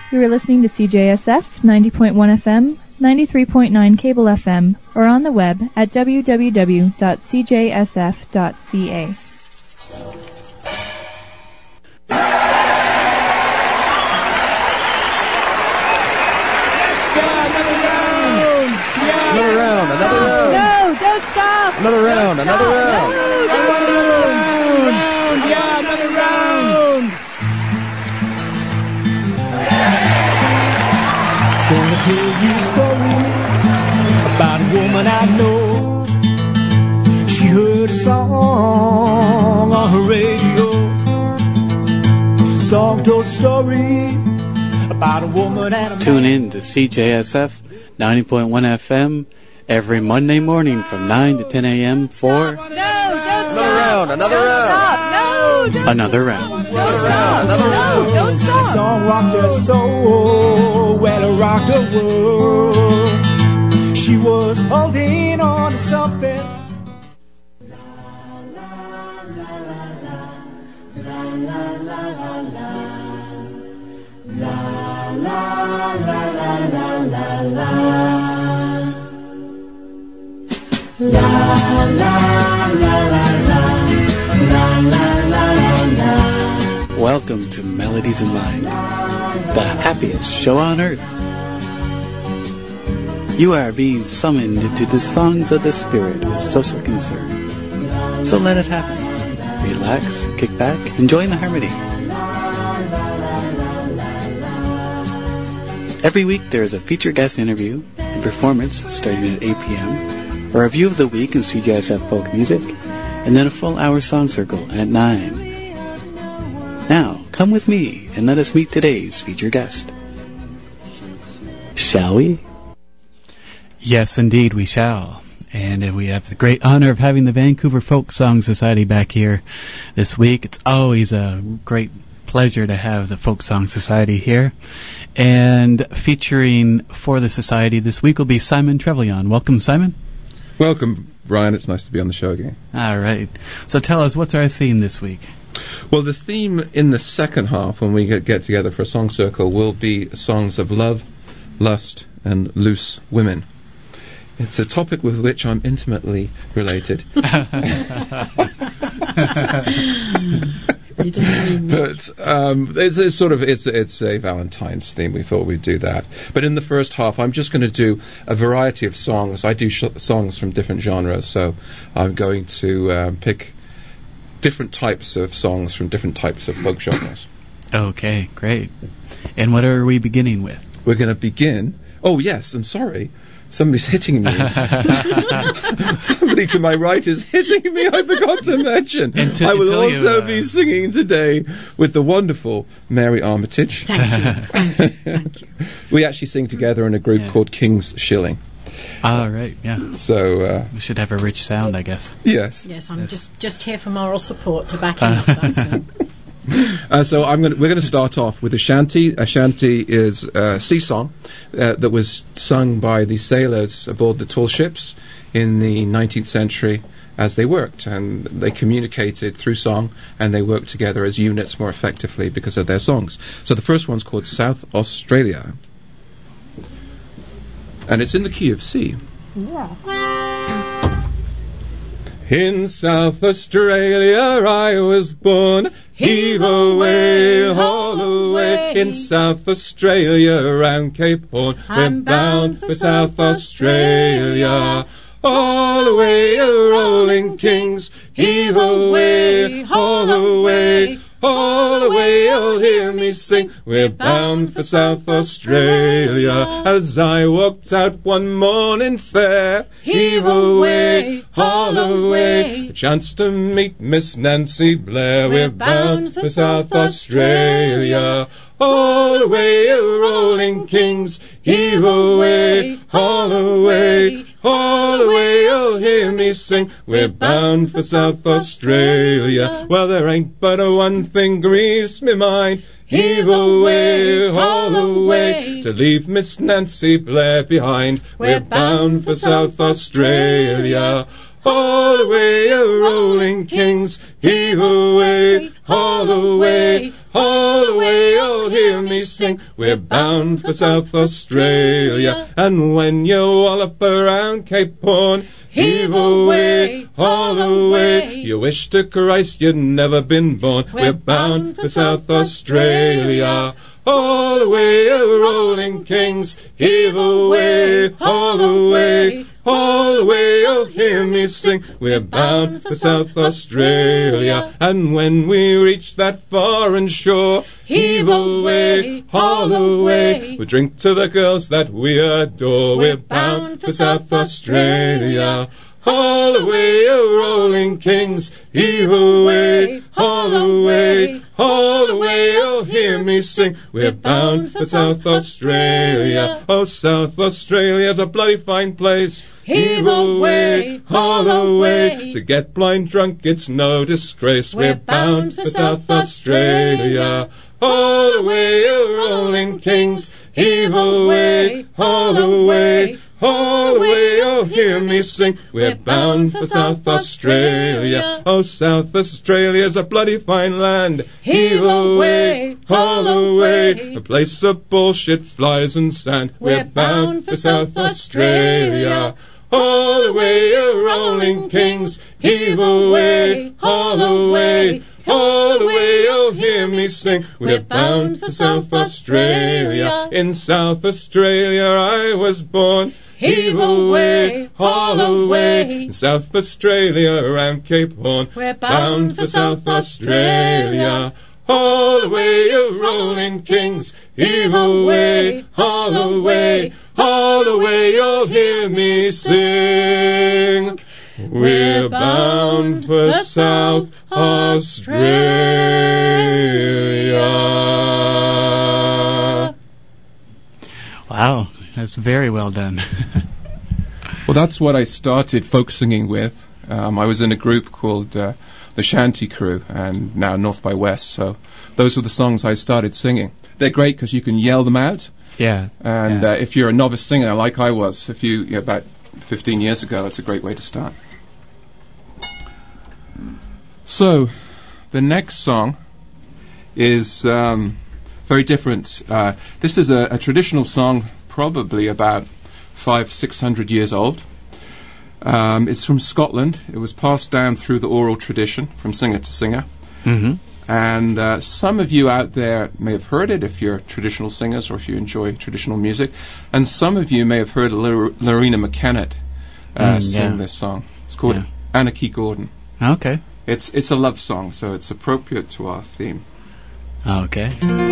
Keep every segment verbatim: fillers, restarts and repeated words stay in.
You are listening to C J S F ninety point one F M, ninety-three point nine cable F M, or on the web at w w w dot c j s f dot c a. Another round, another round. No, don't stop. Another round, don't another stop. round. No, don't Another stop. round. Yeah, another round. Gonna tell you a story about a woman I know. She heard a song on her radio. Song told a story about a woman and a man. Tune in to C J S F ninety point one F M every Monday morning from nine to ten a.m. for No, don't Another stop. round, another Don't round. stop. No, don't another round. Another round, another No, round. don't The stop. song rocked her soul, well it rocked her world. She was holding on to something. Welcome to Melodies in Mind, the happiest show on earth. You are being summoned into the songs of the spirit with social concern. So let it happen. Relax, kick back, and join the harmony. Every week there is a featured guest interview, a performance starting at eight p.m., a review of the week in C J S F folk music, and then a full hour song circle at nine. Now, come with me and let us meet today's featured guest. Shall we? Yes, indeed, we shall. And we have the great honor of having the Vancouver Folk Song Society back here this week. It's always a great pleasure to have the Folk Song Society here. And featuring for the Society this week will be Simon Trevelyan. Welcome, Simon. Welcome, Brian. It's nice to be on the show again. All right. So tell us, what's our theme this week? Well, the theme in the second half, when we get, get together for a song circle, will be songs of love, lust, and loose women. It's a topic with which I'm intimately related. He doesn't mean But um, it's, it's sort of it's it's a Valentine's theme. We thought we'd do that. But in the first half, I'm just going to do a variety of songs. I do sh- songs from different genres, so I'm going to um, pick different types of songs from different types of folk genres. Okay, great. And what are we beginning with? We're going to begin. Oh yes, I'm sorry. Somebody's hitting me. Somebody to my right is hitting me. I forgot to mention. And to- I will until you, also uh, be singing today with the wonderful Mary Armitage. Thank you. Thank you. Thank you. We actually sing together in a group Yeah. called King's Shilling. All right, yeah. So, uh, We should have a rich sound, I guess. yes. Yes, I'm just, just here for moral support to back him up. That's it. Uh, so I'm gonna, we're going to start off with a shanty. A shanty is a sea song uh, that was sung by the sailors aboard the tall ships in the nineteenth century as they worked, and they communicated through song, and they worked together as units more effectively because of their songs. So the first one's called South Australia, and it's in the key of C. In South Australia I was born. Heave away, haul away. In South Australia round Cape Horn, we're bound for South Australia. All away, a rolling kings. Heave away, haul away. All away, you'll hear me sing. We're bound for South Australia. As I walked out one morning fair, heave away, haul away. A chance to meet Miss Nancy Blair. We're bound for South Australia. All away, a rolling kings. Heave away, haul away. All away, you'll hear me sing. We're bound for South Australia. Well, there ain't but a one thing grieves me mind. Heave away, haul away, to leave Miss Nancy Blair behind. We're bound for South Australia. All away, a rolling kings. Heave away, haul away. All away, you'll you'll hear me sing. We're bound for South Australia, and when you wallop around Cape Horn, heave away, haul away. You wish to Christ you'd never been born. We're bound for South Australia. All away, a rolling kings, heave away, haul away, haul away, you'll hear me sing. We're bound for South Australia, and when we reach that foreign shore, heave away, haul away, we'll drink to the girls that we adore. We're bound for South Australia. Haul away, a rolling kings, heave away, haul away, haul away, you'll hear me sing. We're bound for South Australia. Oh, South Australia's a bloody fine place. Heave away, haul away, to get blind drunk it's no disgrace. We're bound for South Australia. Haul away, a rolling kings, heave away, haul away, haul away, you'll hear me sing. We're bound for South Australia. Oh, South Australia's a bloody fine land. Heave away, haul away, a place of bullshit, flies and sand. We're bound for South Australia. Haul away, a rolling kings, heave away, haul away, haul away, you'll hear me sing. We're bound for South Australia. In South Australia I was born. Heave away, haul away, in South Australia around Cape Horn. We're bound for South Australia. Haul away, you rolling kings, heave away, haul away, haul away, you'll hear me sing. We're bound for South Australia. Wow, that's very well done. Well, that's what I started folk singing with. Um, I was in a group called uh, the Shanty Crew, and now North by West, so those were the songs I started singing. They're great because you can yell them out. Yeah. And yeah. Uh, if you're a novice singer like I was a few, you know, about fifteen years ago, it's a great way to start. So, the next song is um, very different. Uh, this is a, a traditional song, probably about five, six hundred years old. Um, it's from Scotland. It was passed down through the oral tradition from singer to singer. Mm-hmm. And uh, some of you out there may have heard it if you're traditional singers or if you enjoy traditional music. And some of you may have heard L- Lorena McKennitt uh, mm, sing yeah. this song. It's called yeah. Anarchy Gordon. Okay. It's it's a love song, so it's appropriate to our theme. Okay.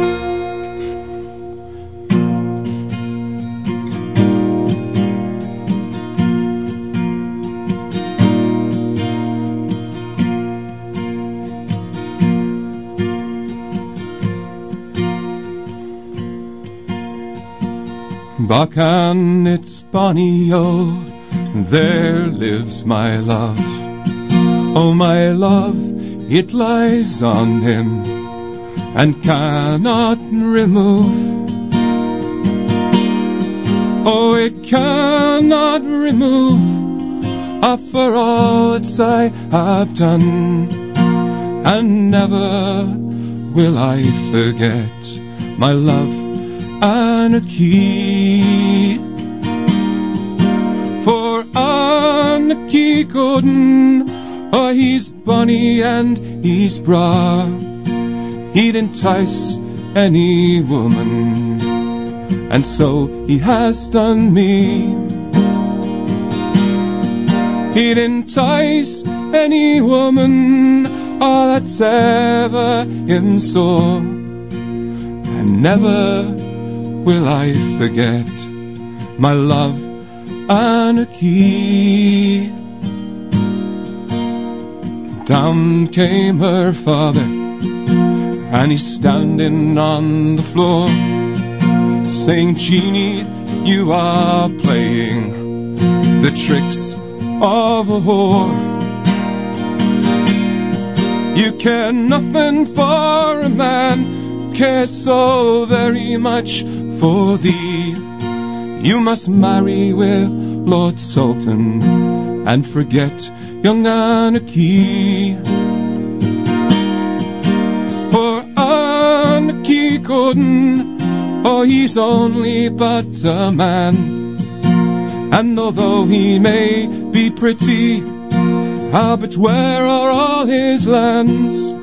Bacan, it's bonny, oh, there lives my love. Oh, my love, it lies on him and cannot remove. Oh, it cannot remove after all that I have done. And never will I forget my love, Anarchy. For Anarchy Gordon, oh, he's bonny and he's bra. He'd entice any woman, and so he has done me. He'd entice any woman, oh, that's ever him saw. And never will I forget my love, Anarchy. Down came her father, and he's standing on the floor, saying, Jeannie, you are playing the tricks of a whore. You care nothing for a man, care so very much for thee. You must marry with Lord Sultan and forget young Anarchy. For Anarchy Anarchy Gordon, oh, he's only but a man. And although he may be pretty, ah, but where are all his lands?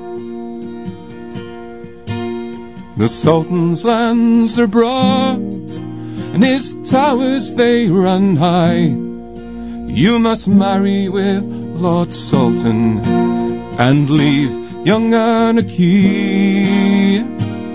The Sultan's lands are broad, and his towers they run high. You must marry with Lord Sultan and leave young Anarchy.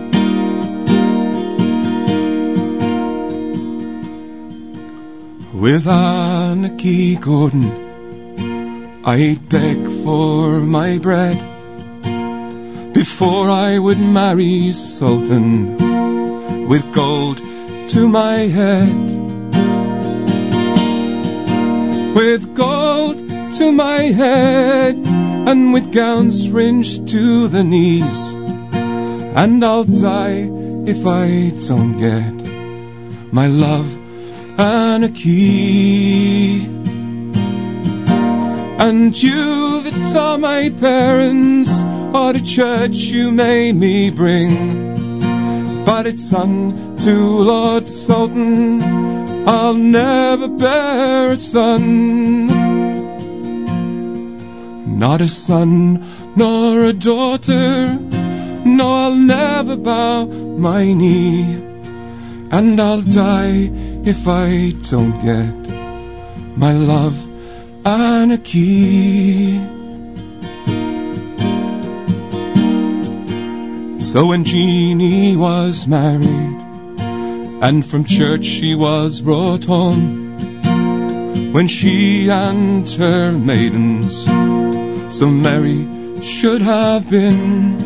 With Anarchy Gordon, I'd beg for my bread before I would marry Sultan with gold to my head. With gold to my head and with gowns fringed to the knees. And I'll die if I don't get my love Anarchy. And you that are my parents, or to church you may me bring, but it's unto Lord Sultan I'll never bear a son. Not a son nor a daughter, no, I'll never bow my knee. And I'll die if I don't get my love Anarchy. So when Jeannie was married and from church she was brought home, when she and her maidens so merry should have been,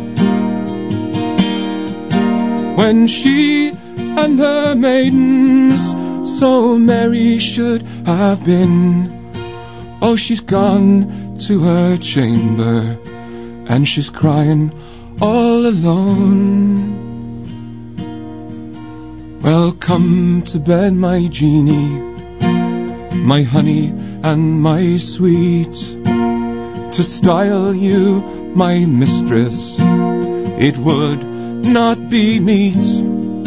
when she and her maidens so merry should have been, oh, she's gone to her chamber and she's crying all alone. Well, come to bed, my Jeannie, my honey and my sweet. To style you my mistress, it would not be meet.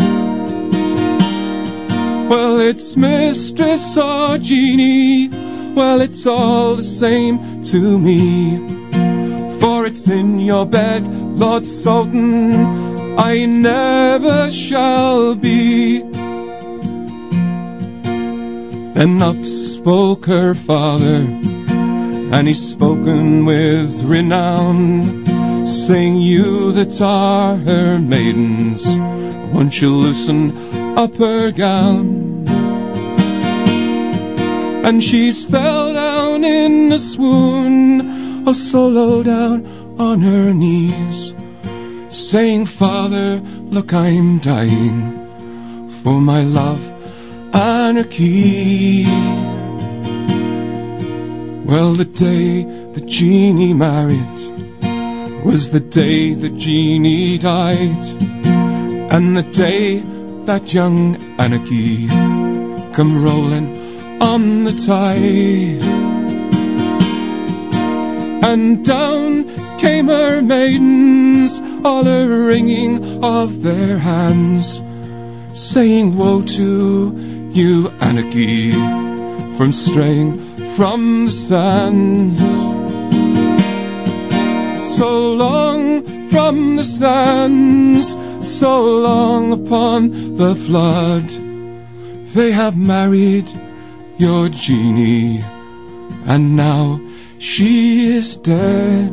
Well, it's mistress or Jeannie, well, it's all the same to me. For it's in your bed, Lord Sultan, I never shall be. Then up spoke her father, and he's spoken with renown, saying, you that are her maidens, won't you loosen up her gown? And she's fell down in a swoon, oh, so low down on her knees, saying, Father, look, I'm dying for my love Anarchy. Well, the day that Jeannie married was the day that Jeannie died, and the day that young Anarchy come rolling on the tide. And down came her maidens, all a wringing of their hands, saying, woe to you, Anarchy, from straying from the sands. So long from the sands, so long upon the flood, they have married your Jeannie, and now she is dead.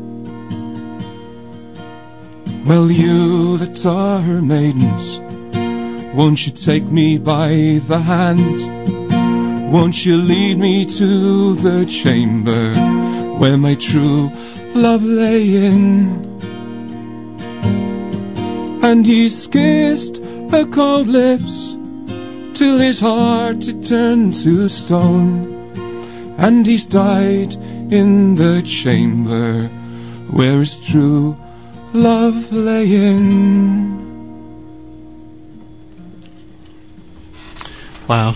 Well, you that are her maidens, won't you take me by the hand? Won't you lead me to the chamber where my true love lay in? And he's kissed her cold lips till his heart it turned to stone, and he's died in the chamber where his true love lay in. Wow.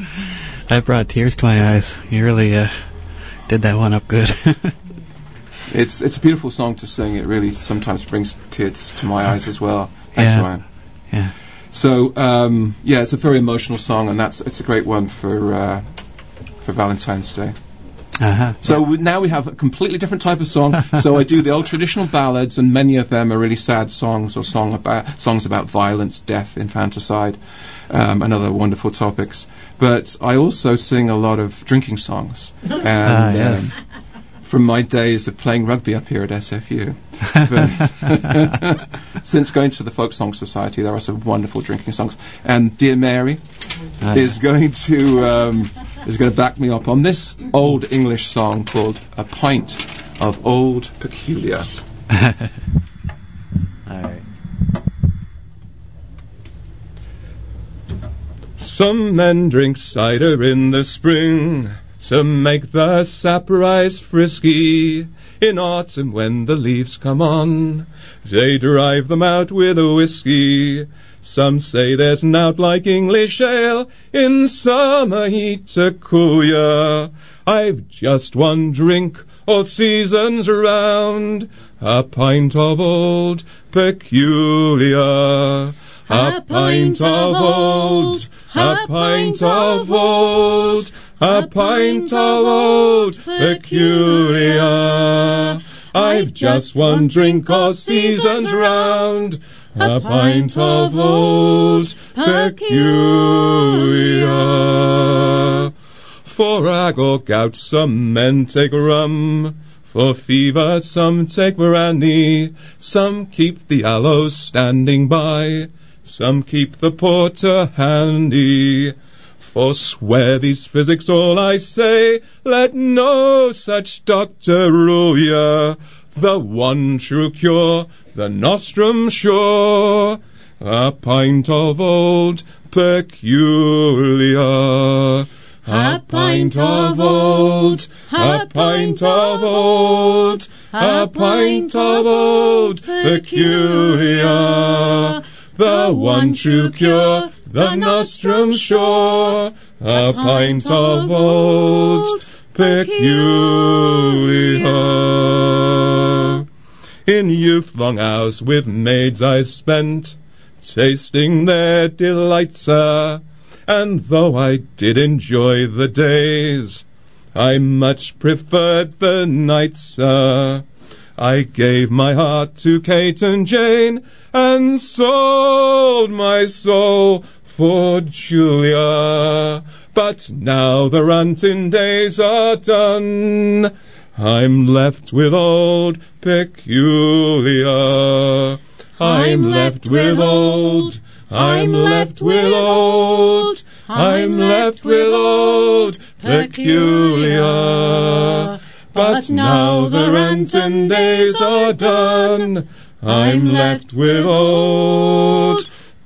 That brought tears to my eyes. You really uh, did that one up good. It's it's a beautiful song to sing. It really sometimes brings tears to my eyes as well. Thanks, Yeah. Ryan. Yeah. So um, yeah, it's a very emotional song, and that's it's a great one for uh, for Valentine's Day. Uh-huh. So we, now we have a completely different type of song. So I do the old traditional ballads, and many of them are really sad songs or song about songs about violence, death, infanticide, um, and other wonderful topics. But I also sing a lot of drinking songs, and Ah, yes. um, from my days of playing rugby up here at S F U. But since going to the Folk Song Society, there are some wonderful drinking songs. And Dear Mary Ah, is going to um, is going to back me up on this old English song called A Pint of Old Peculiar. All right. Some men drink cider in the spring to make the sap rise frisky. In autumn when the leaves come on, they drive them out with a whiskey. Some say there's nowt like English ale in summer heat to cool ya. I've just one drink all seasons round, a pint of Old Peculiar. A pint of old, a pint of old, a pint of Old Peculiar. I've just one drink all seasons round, a pint of Old Peculiar. For ague or gout some men take rum, for fever some take brandy, some keep the aloes standing by, some keep the porter handy. Forswear these physics all I say, let no such doctor rule ya. The one true cure, the nostrum sure, a pint of Old Peculiar. A pint of old, a pint of old, a pint of Old Peculiar. The one true cure, the nostrum sure, a pint of Old Peculiar. In youth long hours with maids I spent, tasting their delights, sir, and though I did enjoy the days, I much preferred the nights, sir. I gave my heart to Kate and Jane, and sold my soul for Julia. But now the ranting days are done, I'm left with Old Peculiar. I'm left with old, I'm left with old, I'm left with Old Peculiar. But now the ranting days are done, I'm left with Old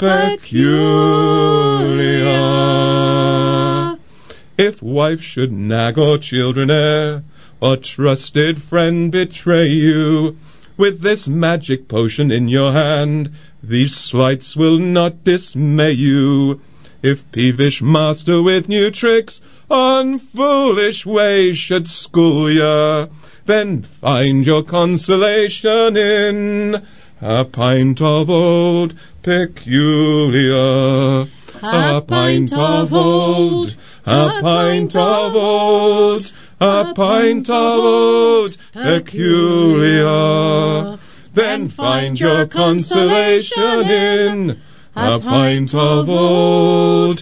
Peculiar. If wife should nag or children err, or trusted friend betray you, with this magic potion in your hand, these slights will not dismay you. If peevish master with new tricks on foolish ways should school ya, then find your consolation in a pint of Old Peculiar. A pint of old, a pint of old, a pint of Old Peculiar. Then find your consolation in a pint of Old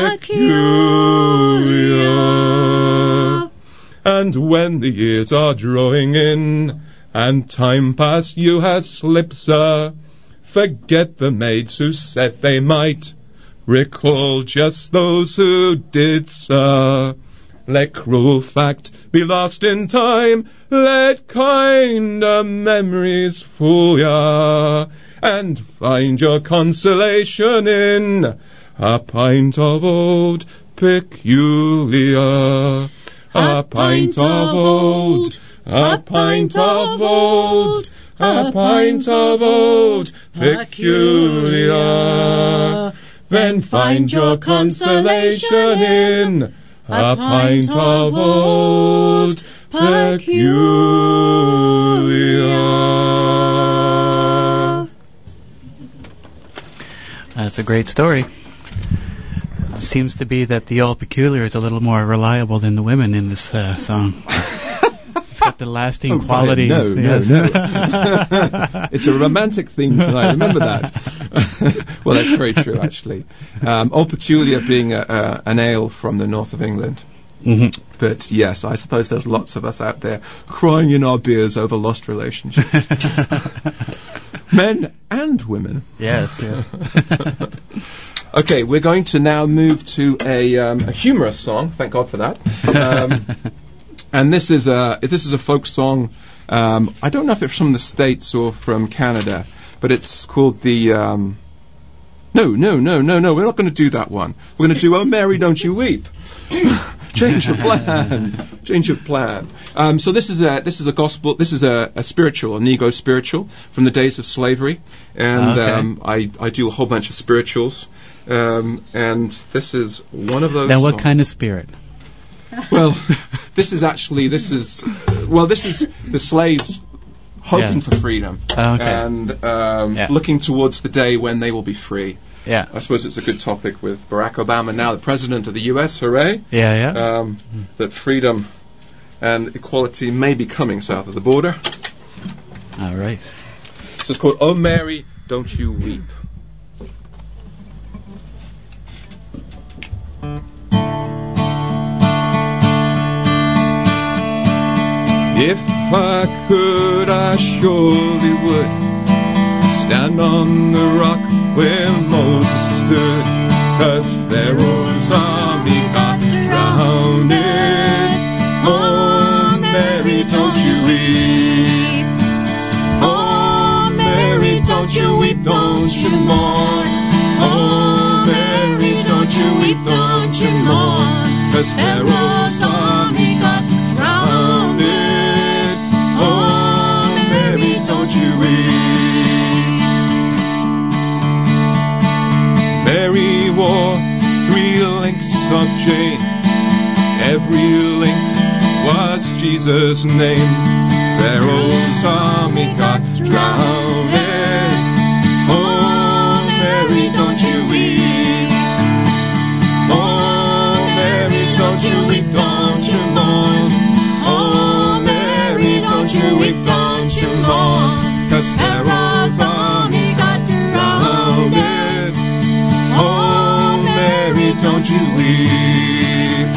Peculiar. And when the years are drawing in, and time past you has slipped, sir, forget the maids who said they might, recall just those who did, sir. Let cruel fact be lost in time, let kinder memories fool ya, and find your consolation in a pint of Old Peculiar. A pint of old, a pint of old, a pint of Old Peculiar. Then find your consolation in a pint of Old peculiar. That's a great story. It seems to be that the all peculiar is a little more reliable than the women in this uh, song. It's got the lasting Oh, quality. Brian, no, yes. no, no. It's a romantic theme tonight. Remember that. Well, that's very true, actually. Um, Old Peculiar being a, a, an ale from the north of England. Mm-hmm. But yes, I suppose there's lots of us out there crying in our beers over lost relationships. Men and women. Yes, yes. Okay, we're going to now move to a, um, a humorous song. Thank God for that. Um, and this is a this is a folk song. Um, I don't know if it's from the States or from Canada, but it's called the. Um, no, no, no, no, no. We're not going to do that one. We're going to do "Oh Mary, Don't You Weep." Change of plan. Change of plan. Um, so this is a this is a gospel. This is a, a spiritual, a Negro spiritual from the days of slavery, and Okay. um, I I do a whole bunch of spirituals, um, and this is one of those. Now, what songs. kind of spirit? Well, this is actually this is well this is the slaves hoping Yeah. for freedom Oh, okay. and um, Yeah. looking towards the day when they will be free. Yeah. I suppose it's a good topic with Barack Obama now the president of the U S. Hooray! Yeah, yeah. Um, that freedom and equality may be coming south of the border. All right. So it's called "Oh Mary, Don't You Weep." If I could, I surely would stand on the rock where Moses stood, 'cause Pharaoh's army got drowned. Oh, Mary, don't you weep. Oh, Mary, don't you weep, don't you mourn. Oh, Mary, don't you weep, don't you mourn, 'cause Pharaoh's army got drowned. Oh, Mary, don't you weep. Mary wore three links of chain. Every link was Jesus' name. Pharaoh's army got drowned. Oh, Mary, don't you weep. Oh, Mary, don't you weep, don't you mourn. Oh, Mary, don't you weep, don't you mourn, 'cause Pharaoh's army got drowned. Oh, Mary, don't you weep.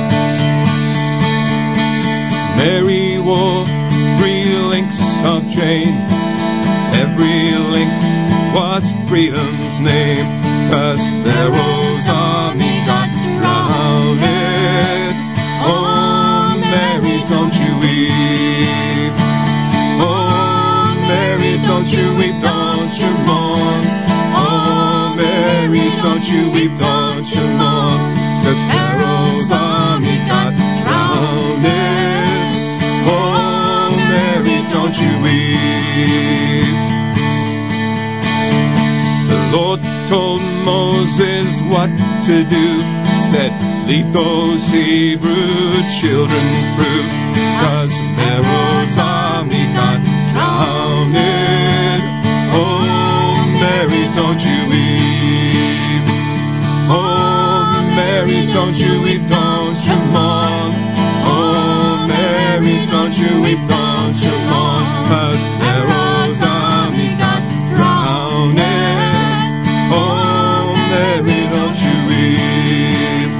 Mary wore three links of chain. Every link was freedom's name, 'cause Pharaoh's army got drowned. Oh, Mary, don't you weep. Oh, Mary, don't you weep, don't you mourn. Oh, Mary, don't you weep, don't you mourn, 'cause Pharaoh's army got drowned. Oh, Mary, don't you weep. The Lord told Moses what to do. He said, lead those Hebrew children through, 'cause Pharaoh's army got drowned. Oh, Mary, don't you weep. Oh, Mary, don't you weep, don't you mourn. Oh, Mary, don't you weep, don't you mourn, 'cause Pharaoh's army got drowned. Oh, Mary, don't you weep.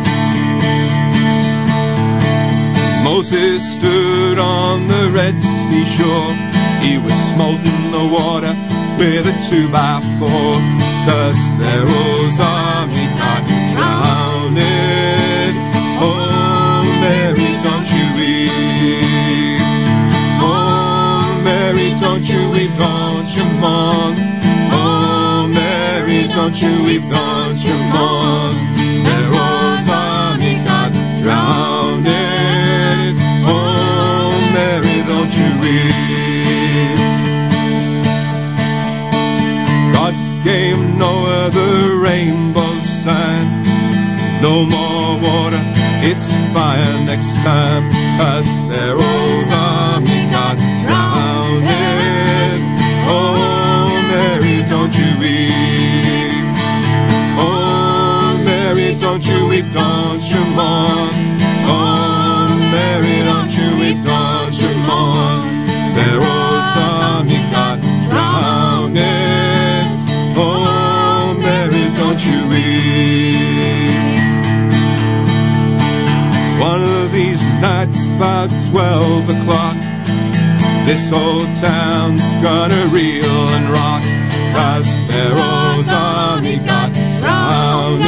Moses stood on the Red Sea shore. He was smoting the water with a two by four, 'cause Pharaoh's army got drowned. Oh, Mary, don't you weep. Oh, Mary, don't you weep, don't you mourn. Oh, Mary, don't you weep, don't you mourn. Pharaoh's army got drowned. Oh, Mary, don't you weep. God gave Noah the rainbow sign. No more water it's fire next time, 'cause Pharaoh's army got drowned. Oh, Mary, don't you weep. Oh, Mary, don't you weep, don't you mourn. Oh, Mary, don't you weep, don't you mourn. Pharaoh's army got drowned. Oh, Mary, don't you weep. One of these nights about twelve o'clock, this old town's gonna reel and rock, 'cause Pharaoh's army got drowned.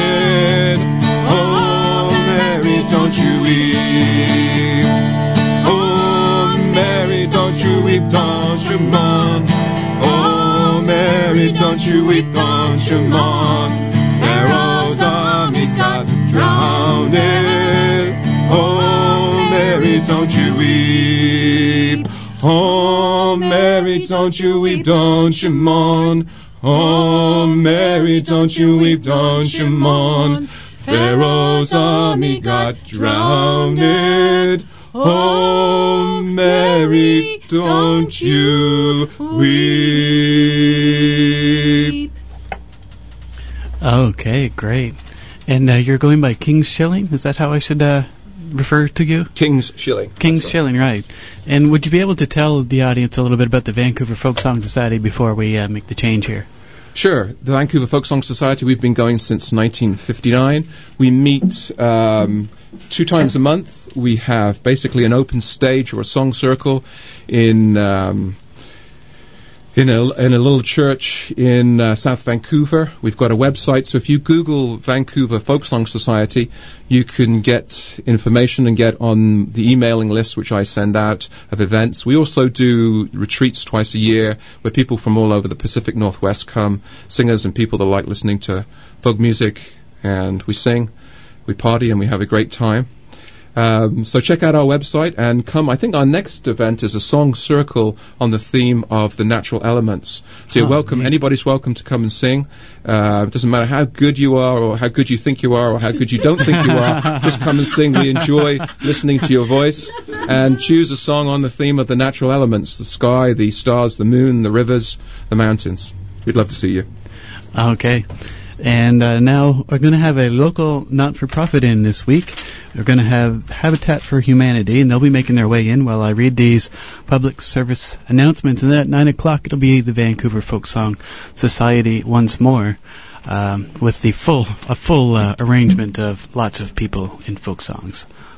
Oh, Mary, don't you weep. Oh, Mary, don't you weep, don't you mourn. Oh, Mary, don't you weep, don't you mourn. Pharaoh's army got drowned. Oh, Mary, don't you weep. Oh, Mary, don't you weep, don't you mourn. Oh, Mary, don't you weep, don't you mourn. Pharaoh's army got drowned. Oh, Mary, don't you weep. Okay, great. And uh, you're going by King's Shilling? Is that how I should uh, refer to you? King's Shilling. King's Shilling, right. And would you be able to tell the audience a little bit about the Vancouver Folk Song Society before we uh, make the change here? Sure. The Vancouver Folk Song Society, we've been going since nineteen fifty-nine. We meet um, two times a month. We have basically an open stage or a song circle in um, in a in a little church in uh, South Vancouver. We've got a website, so if you Google Vancouver Folk Song Society, you can get information and get on the emailing list which I send out of events. We also do retreats twice a year where people from all over the Pacific Northwest come, singers and people that like listening to folk music, and we sing, we party, and we have a great time. Um, so check out our website and come. I think our next event is a song circle on the theme of the natural elements. So you're Oh, welcome. yeah. Anybody's welcome to come and sing. Uh, it doesn't matter how good you are or how good you think you are or how good you don't think you are. Just come and sing. We enjoy listening to your voice. And choose a song on the theme of the natural elements, the sky, the stars, the moon, the rivers, the mountains. We'd love to see you. Okay. And uh, now we're going to have a local not-for-profit in this week. We're going to have Habitat for Humanity, and they'll be making their way in while I read these public service announcements. And then at nine o'clock, it'll be the Vancouver Folk Song Society once more, um, with the full a full uh, arrangement of lots of people in folk songs.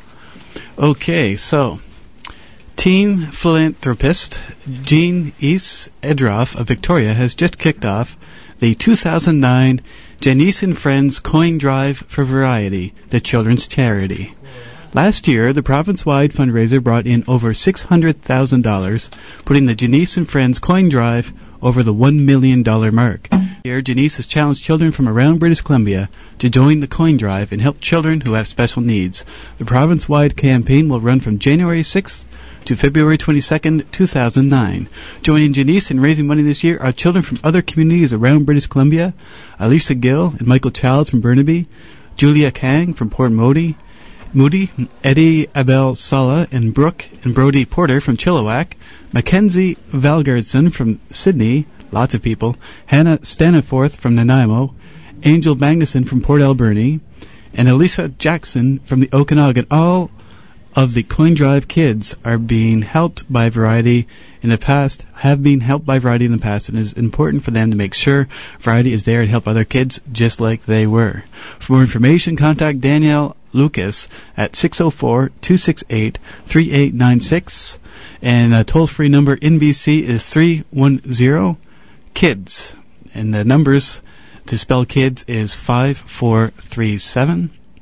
Okay, so teen philanthropist Jean East Edroff of Victoria has just kicked off the two thousand nine Janice and Friends Coin Drive for Variety, the children's charity. Last year, the province-wide fundraiser brought in over six hundred thousand dollars, putting the Janice and Friends Coin Drive over the one million dollars mark. This year, Janice has challenged children from around British Columbia to join the coin drive and help children who have special needs. The province-wide campaign will run from January sixth to February twenty-second, two thousand nine. Joining Janice in raising money this year are children from other communities around British Columbia, Alicia Gill and Michael Childs from Burnaby, Julia Kang from Port Moody, Moody, Eddie Abel Sala and Brooke and Brody Porter from Chilliwack, Mackenzie Valgardson from Sydney, lots of people, Hannah Staniforth from Nanaimo, Angel Magnuson from Port Alberni, and Elisa Jackson from the Okanagan. All of the Coin Drive kids are being helped by Variety in the past, have been helped by Variety in the past, and it is important for them to make sure Variety is there to help other kids just like they were. For more information, contact Danielle Lucas at six oh four, two six eight, three eight nine six, and a toll-free number in B C is three one zero KIDS, and the numbers to spell kids is five four three seven.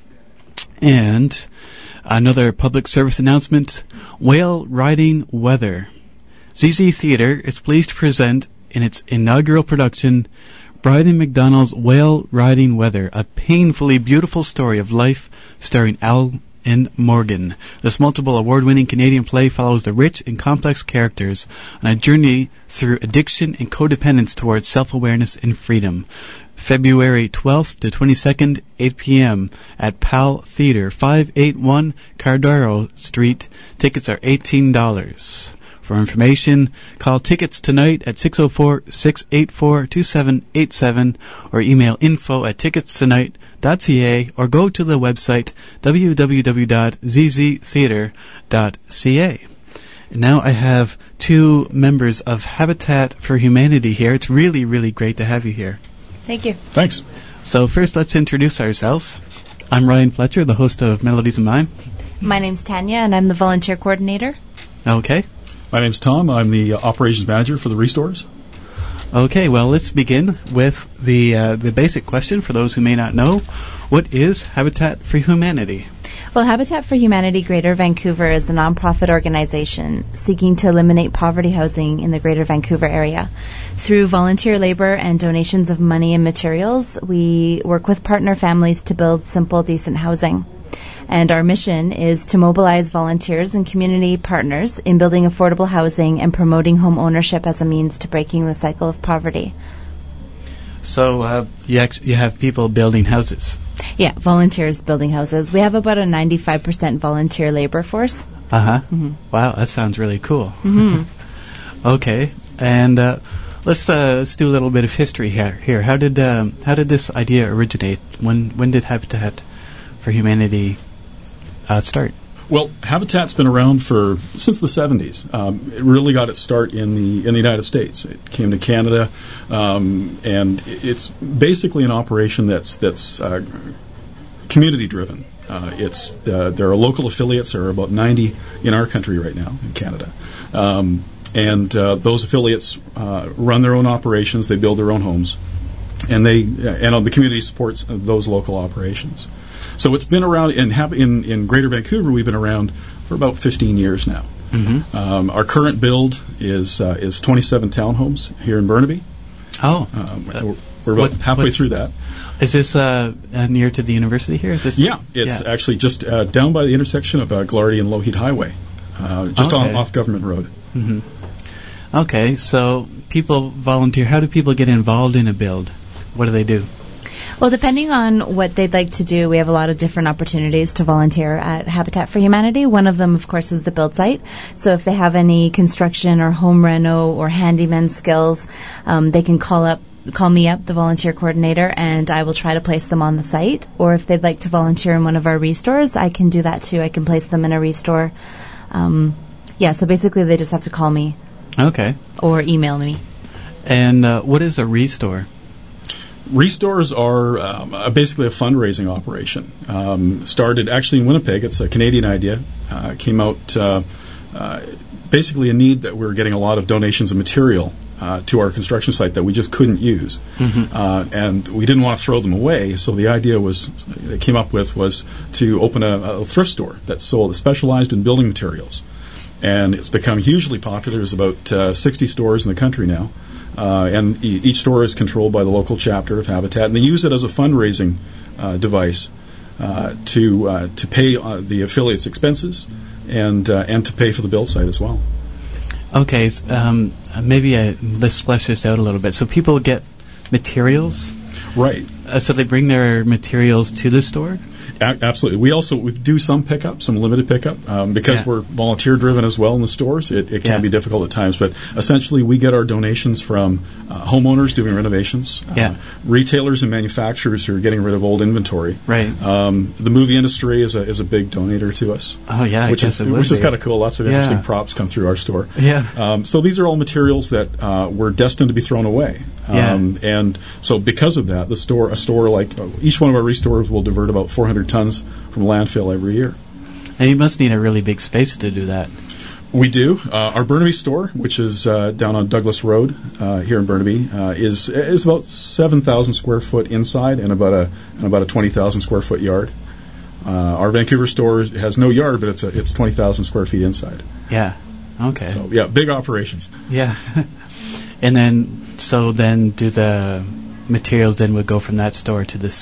And another public service announcement, whale riding weather. Z Z Theatre is pleased to present in its inaugural production Bryden McDonald's Whale Riding Weather, a painfully beautiful story of life starring Al in Morgan. This multiple award-winning Canadian play follows the rich and complex characters on a journey through addiction and codependence towards self-awareness and freedom. February twelfth to twenty-second, eight p.m. at Pal Theatre, five eighty-one Cardaro Street. Tickets are eighteen dollars. For information, call Tickets Tonight at six oh four, six eight four, two seven eight seven or email info at tickets tonight dot c a or go to the website w w w dot z z theatre dot c a. And now I have two members of Habitat for Humanity here. It's really, really great to have you here. Thank you. Thanks. So first, let's introduce ourselves. I'm Ryan Fletcher, the host of Melodies of Mine. My name's Tanya, and I'm the volunteer coordinator. Okay. My name's Tom. I'm the uh, operations manager for the Restores. Okay, well, let's begin with the uh, the basic question for those who may not know. What is Habitat for Humanity? Well, Habitat for Humanity Greater Vancouver is a nonprofit organization seeking to eliminate poverty housing in the Greater Vancouver area. Through volunteer labor and donations of money and materials, we work with partner families to build simple, decent housing. And our mission is to mobilize volunteers and community partners in building affordable housing and promoting home ownership as a means to breaking the cycle of poverty. So uh, you actually, you have people building houses? Yeah, volunteers building houses. We have about a ninety-five percent volunteer labor force. Uh-huh. Mm-hmm. Wow, that sounds really cool. Mm-hmm. Okay, and uh, let's uh, let's do a little bit of history here. Here, how did um, how did this idea originate? When when did Habitat for Humanity uh, start? Well, Habitat's been around for since the seventies. Um, it really got its start in the in the United States. It came to Canada, um, and it's basically an operation that's that's uh, community driven. Uh, it's uh, there are local affiliates. There are about ninety in our country right now in Canada, um, and uh, those affiliates uh, run their own operations. They build their own homes, and they and uh, the community supports those local operations. So it's been around in, in in Greater Vancouver. We've been around for about fifteen years now. Mm-hmm. Um, our current build is uh, is twenty-seven townhomes here in Burnaby. Oh, um, we're, we're about what, halfway through that. Is this uh, uh, near to the university here? Is this? Yeah, it's yeah. actually just uh, down by the intersection of uh, Glardy and Lougheed Highway, uh, just okay. on off Government Road. Mm-hmm. Okay, so people volunteer. How do people get involved in a build? What do they do? Well, depending on what they'd like to do, we have a lot of different opportunities to volunteer at Habitat for Humanity. One of them, of course, is the build site. So if they have any construction or home reno or handyman skills, um, they can call up, call me up, the volunteer coordinator, and I will try to place them on the site. Or if they'd like to volunteer in one of our restores, I can do that too. I can place them in a restore. Um, yeah, so basically they just have to call me. Okay. Or email me. And uh, what is a restore? Restores are um, uh, basically a fundraising operation. Um, started actually in Winnipeg. It's a Canadian idea. Uh, came out uh, uh, basically a need that we were getting a lot of donations of material uh, to our construction site that we just couldn't use. Mm-hmm. Uh, and we didn't want to throw them away, so the idea was, they came up with, was to open a, a thrift store that sold, specialized in building materials. And it's become hugely popular. There's about uh, sixty stores in the country now. Uh, and e- each store is controlled by the local chapter of Habitat, and they use it as a fundraising uh, device uh, to uh, to pay uh, the affiliates' expenses and uh, and to pay for the build site as well. Okay, um, maybe uh, let's flesh this out a little bit. So people get materials, right? Uh, so they bring their materials to the store. A- absolutely. We also we do some pickup, some limited pickup, um, because yeah. we're volunteer driven as well in the stores. It, it can yeah. be difficult at times, but essentially we get our donations from uh, homeowners doing renovations, uh, yeah. retailers and manufacturers who are getting rid of old inventory. Right. Um, the movie industry is a is a big donator to us. Oh yeah, which I guess is it would which is be. kind of cool. Lots of yeah. interesting props come through our store. Yeah. Um, so these are all materials that uh, were destined to be thrown away. Um, yeah. And so because of that, the store a store like uh, each one of our restores will divert about four hundred tons from landfill every year. And you must need a really big space to do that. We do. Uh, our Burnaby store, which is uh, down on Douglas Road uh, here in Burnaby, uh, is is about seven thousand square foot inside and about a and about a twenty thousand square foot yard. Uh, our Vancouver store has no yard, but it's a, it's twenty thousand square feet inside. Yeah. Okay. So yeah, big operations. Yeah. And then, so then do the materials then would go from that store to the site?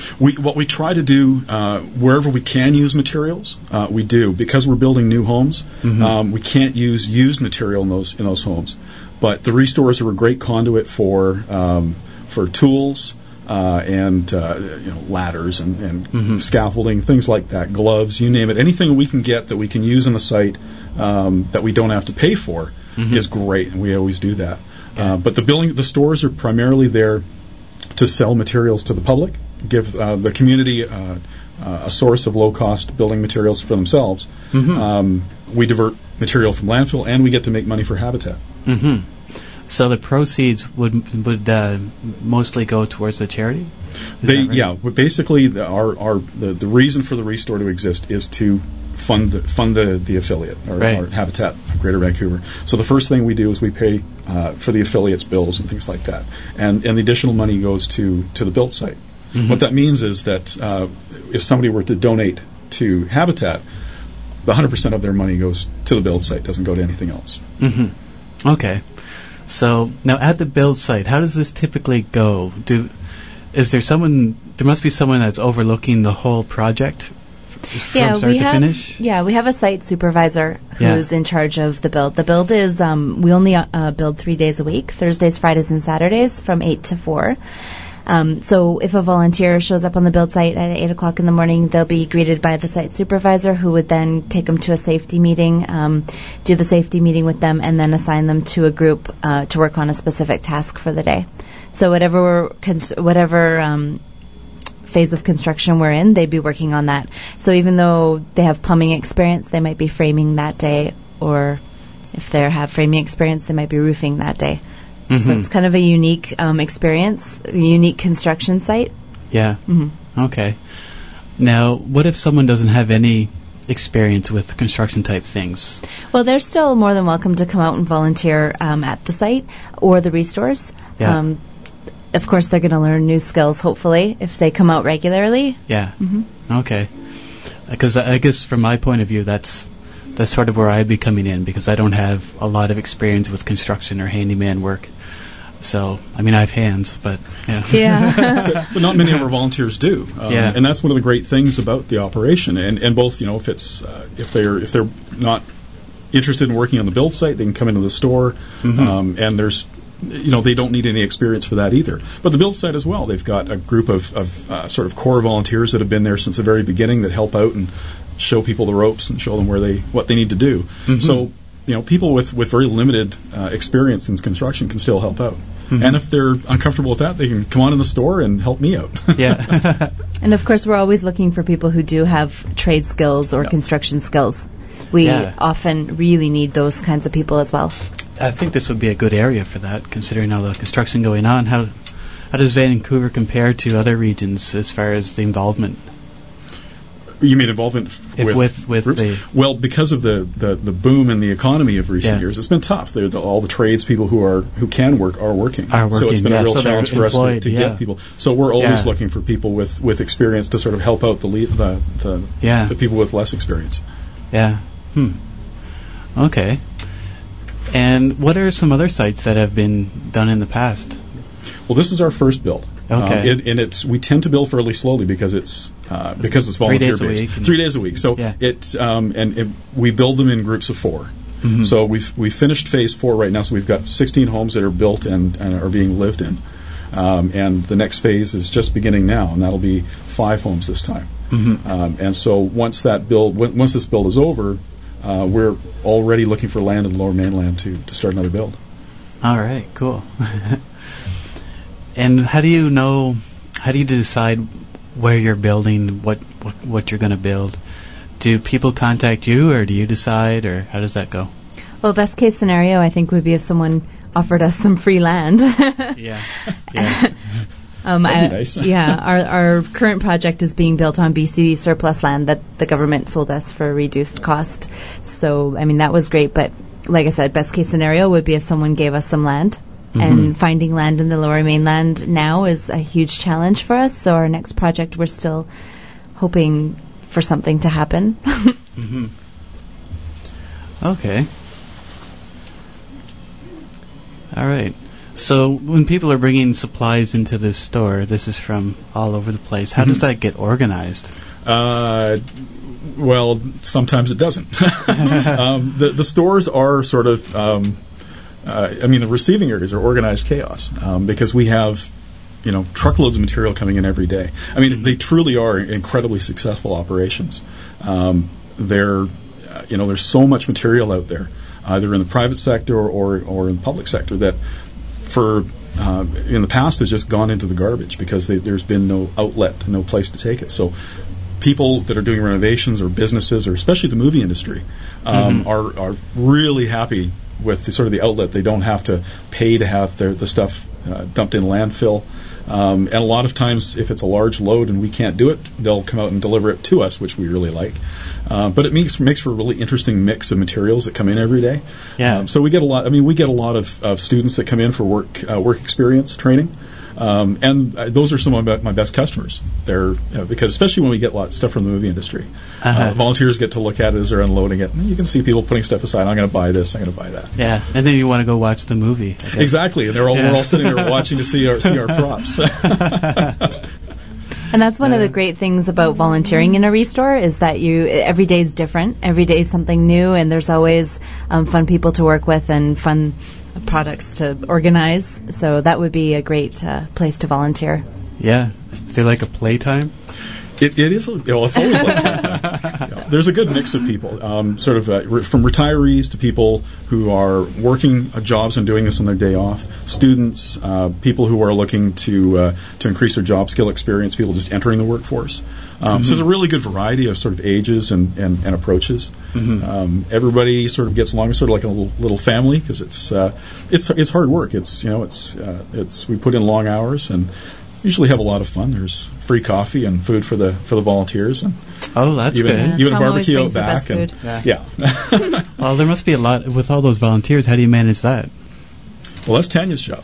We, what we try to do, uh, wherever we can use materials, uh, we do. Because we're building new homes, Mhm. um, we can't use used material in those in those homes. But the restores are a great conduit for um, for tools uh, and uh, you know ladders and, and Mhm. scaffolding, things like that, gloves, you name it. Anything we can get that we can use on the site um, that we don't have to pay for Mhm. is great, and we always do that. Uh, but the building, the stores are primarily there to sell materials to the public, give uh, the community uh, uh, a source of low-cost building materials for themselves. Mhm. Um, we divert material from landfill, and we get to make money for Habitat. Hmm. So the proceeds would would uh, mostly go towards the charity? Is They, that right? yeah, but basically, the, our, our the, the reason for the restore to exist is to fund the, fund the, the affiliate, or, Right. or Habitat Greater Vancouver. So the first thing we do is we pay uh, for the affiliate's bills and things like that, and and the additional money goes to to the build site. Mhm. What that means is that uh, if somebody were to donate to Habitat, the one hundred percent of their money goes to the build site, doesn't go to anything else. Hmm. Okay. So now at the build site, how does this typically go? Do is there someone? There must be someone that's overlooking the whole project f- from Yeah, start we to have. finish. Yeah, we have a site supervisor Yeah. who's in charge of the build. The build is um, we only uh, build three days a week: Thursdays, Fridays, and Saturdays from eight to four. Um, so if a volunteer shows up on the build site at eight o'clock in the morning, they'll be greeted by the site supervisor, who would then take them to a safety meeting, um, do the safety meeting with them, and then assign them to a group uh, to work on a specific task for the day. So whatever cons- whatever um, phase of construction we're in, they'd be working on that. So even though they have plumbing experience, they might be framing that day, or if they have framing experience, they might be roofing that day. So Mhm. it's kind of a unique um, experience, a unique construction site. Yeah. Mhm. Okay. Now, what if someone doesn't have any experience with construction type things? Well, they're still more than welcome to come out and volunteer um, at the site or the restores. Yeah. Um, of course, they're going to learn new skills, hopefully, if they come out regularly. Yeah. Mhm. Okay. Because I I guess from my point of view, that's that's sort of where I'd be coming in, because I don't have a lot of experience with construction or handyman work. So, I mean, I have hands, but yeah. Yeah. But not many of our volunteers do. Um, Yeah. And that's one of the great things about the operation. And, and both, you know, if it's uh, if they're if they're not interested in working on the build site, they can come into the store. Mhm. Um, and there's, you know, they don't need any experience for that either. But the build site as well, they've got a group of, of uh, sort of core volunteers that have been there since the very beginning that help out and show people the ropes and show them where they what they need to do. Mhm. So, you know, people with, with very limited uh, experience in construction can still help out. Mhm. And if they're uncomfortable with that, they can come on in the store and help me out. Yeah. And of course, we're always looking for people who do have trade skills or Yeah. construction skills. We Yeah. often really need those kinds of people as well. I think this would be a good area for that, considering all the construction going on. How how does Vancouver compare to other regions as far as the involvement? You mean involvement f- If with with- with groups? the- Well, because of the, the, the boom in the economy of recent Yeah. years, it's been tough. They're the, all the trades people who are who can work are working. Are So it's working, been yeah. a real So they're challenge for us to, employed, to yeah. get people. So we're always Yeah. looking for people with, with experience to sort of help out the le- the, the, Yeah. the people with less experience. Yeah. Hmm. Okay. And what are some other sites that have been done in the past? Well, this is our first build. Okay. Um, it, and it's we tend to build fairly slowly because it's uh, because it's Three volunteer days a based. week and- Three days a week. So Yeah. it um, and it, we build them in groups of four. Mhm. So we've we finished phase four right now. So we've got sixteen homes that are built and, and are being lived in. Um, and the next phase is just beginning now, and that'll be five homes this time. Mhm. Um, and so once that build, w- once this build is over, uh, we're already looking for land in the Lower Mainland to, to start another build. All right, cool. And how do you know? How do you decide where you're building? What what, what you're going to build? Do people contact you, or do you decide, or how does that go? Well, best case scenario, I think, would be if someone offered us some free land. Yeah, yeah. Um, That'd be I- nice. yeah, our our current project is being built on B C surplus land that the government sold us for a reduced cost. So, I mean, that was great. But like I said, best case scenario would be if someone gave us some land. Mhm. And finding land in the Lower Mainland now is a huge challenge for us. So our next project, we're still hoping for something to happen. Mm-hmm. Okay. All right. So when people are bringing supplies into this store, this is from all over the place. How Mm-hmm. does that get organized? Uh, well, sometimes it doesn't. um, the the stores are sort of, um, uh, I mean, the receiving areas are organized chaos um, because we have, you know, truckloads of material coming in every day. I mean, mm-hmm. they truly are incredibly successful operations. Um, they're, uh, you know, there's so much material out there, either in the private sector or or, or in the public sector that, for uh, in the past, has just gone into the garbage because they, there's been no outlet, no place to take it. So people that are doing renovations or businesses, or especially the movie industry, um, mm-hmm. are are really happy with the, sort of the outlet. They don't have to pay to have their the stuff uh, dumped in landfill. Um, and a lot of times, if it's a large load and we can't do it, they'll come out and deliver it to us, which we really like. Uh, but it makes makes for a really interesting mix of materials that come in every day. Yeah. Um, so we get a lot. I mean, we get a lot of, of students that come in for work uh, work experience training, um, and uh, those are some of my, my best customers. They're uh, because especially when we get a lot of stuff from the movie industry, uh-huh. uh, volunteers get to look at it as they're unloading it. And you can see people putting stuff aside. I'm going to buy this. I'm going to buy that. Yeah, and then you want to go watch the movie. I guess. Exactly, and they're all, Yeah. we're all sitting there watching to see our see our props. And that's one of the great things about volunteering in a restore is that you every day is different. Every day is something new, and there's always um, fun people to work with and fun products to organize. So that would be a great uh, place to volunteer. Yeah. Is there like a playtime? It, it is. Well, it's always like that. Yeah. There's a good mix of people, um, sort of uh, re- from retirees to people who are working uh, jobs and doing this on their day off, students, uh, people who are looking to uh, to increase their job skill experience, people just entering the workforce. Um, Mm-hmm. So there's a really good variety of sort of ages and, and, and approaches. Mm-hmm. Um, everybody sort of gets along, it's sort of like a little, little family because it's uh, it's it's hard work. It's you know it's uh, it's we put in long hours and usually have a lot of fun. There's free coffee and food for the for the volunteers, and Oh, that's even good. Yeah, even Tom always barbecue out brings the back. best And food. Yeah. yeah, Well, there must be a lot with all those volunteers. How do you manage that? well, that's Tanya's job.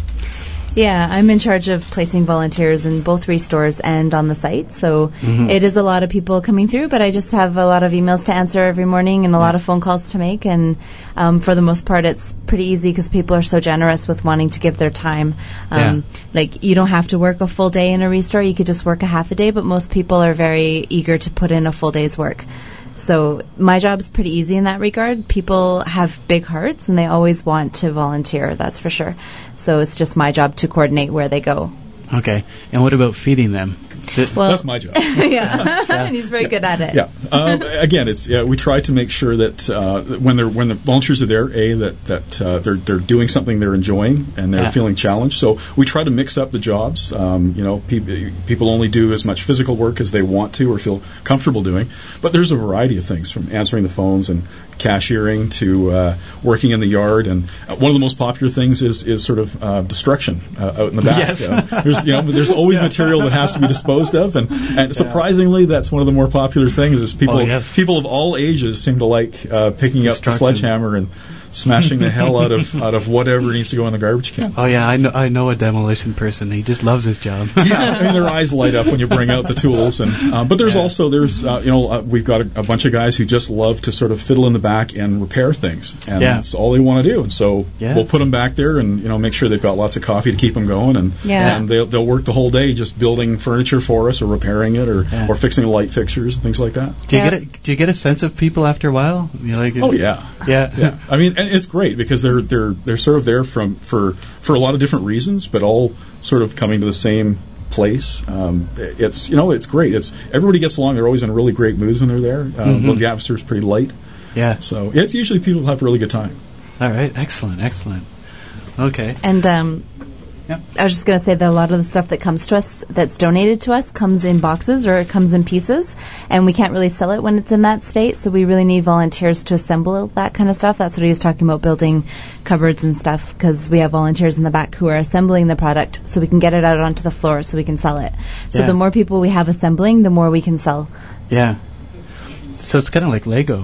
Yeah, I'm in charge of placing volunteers in both restores and on the site. So Mm-hmm. it is a lot of people coming through, but I just have a lot of emails to answer every morning and a lot of phone calls to make. And um, for the most part, it's pretty easy because people are so generous with wanting to give their time. Um, Yeah. Like, you don't have to work a full day in a restore. You could just work a half a day, but most people are very eager to put in a full day's work. So my job's pretty easy in that regard. People have big hearts and they always want to volunteer, that's for sure. So it's just my job to coordinate where they go. Okay. And what about feeding them? D- Well, That's my job. yeah, and he's very good at it. Yeah. Um, again, it's yeah, we try to make sure that uh, when they're when the volunteers are there, a that that uh, they're they're doing something they're enjoying and they're Yeah. feeling challenged. So we try to mix up the jobs. Um, you know, pe- people only do as much physical work as they want to or feel comfortable doing. But there's a variety of things from answering the phones and cashiering to uh, working in the yard. And uh, one of the most popular things is is sort of uh, destruction uh, out in the back. Yes. Uh, there's you know there's always material that has to be disposed of, and, and surprisingly, that's one of the more popular things. Is people Oh, yes. people of all ages seem to like uh, picking up the Destruction. sledgehammer and smashing the hell out of out of whatever needs to go in the garbage can. Oh yeah, I know. I know a demolition person. He just loves his job. Yeah, I mean their eyes light up when you bring out the tools, and uh, but there's Yeah. also there's uh, you know uh, we've got a, a bunch of guys who just love to sort of fiddle in the back and repair things, and Yeah. that's all they want to do. And so Yeah. we'll put them back there, and you know make sure they've got lots of coffee to keep them going, and Yeah. and they'll they'll work the whole day just building furniture for us, or repairing it, or Yeah. or fixing light fixtures and things like that. Do you Yeah. get a, do you get a sense of people after a while? You like, Oh it's- yeah. yeah, Yeah, I mean, and it's great because they're they're they're sort of there from for for a lot of different reasons, but all sort of coming to the same place. Um, it's you know it's great. It's everybody gets along. They're always in really great moods when they're there. Um, Mhm. The atmosphere's pretty light, yeah. so it's usually people have a really good time. All right, excellent, excellent. Okay. And um, Yep. I was just going to say that a lot of the stuff that comes to us, that's donated to us, comes in boxes or it comes in pieces, and we can't really sell it when it's in that state, so we really need volunteers to assemble that kind of stuff. That's what he was talking about, building cupboards and stuff, because we have volunteers in the back who are assembling the product so we can get it out onto the floor so we can sell it. So Yeah. the more people we have assembling, the more we can sell. Yeah. So it's kind of like Lego.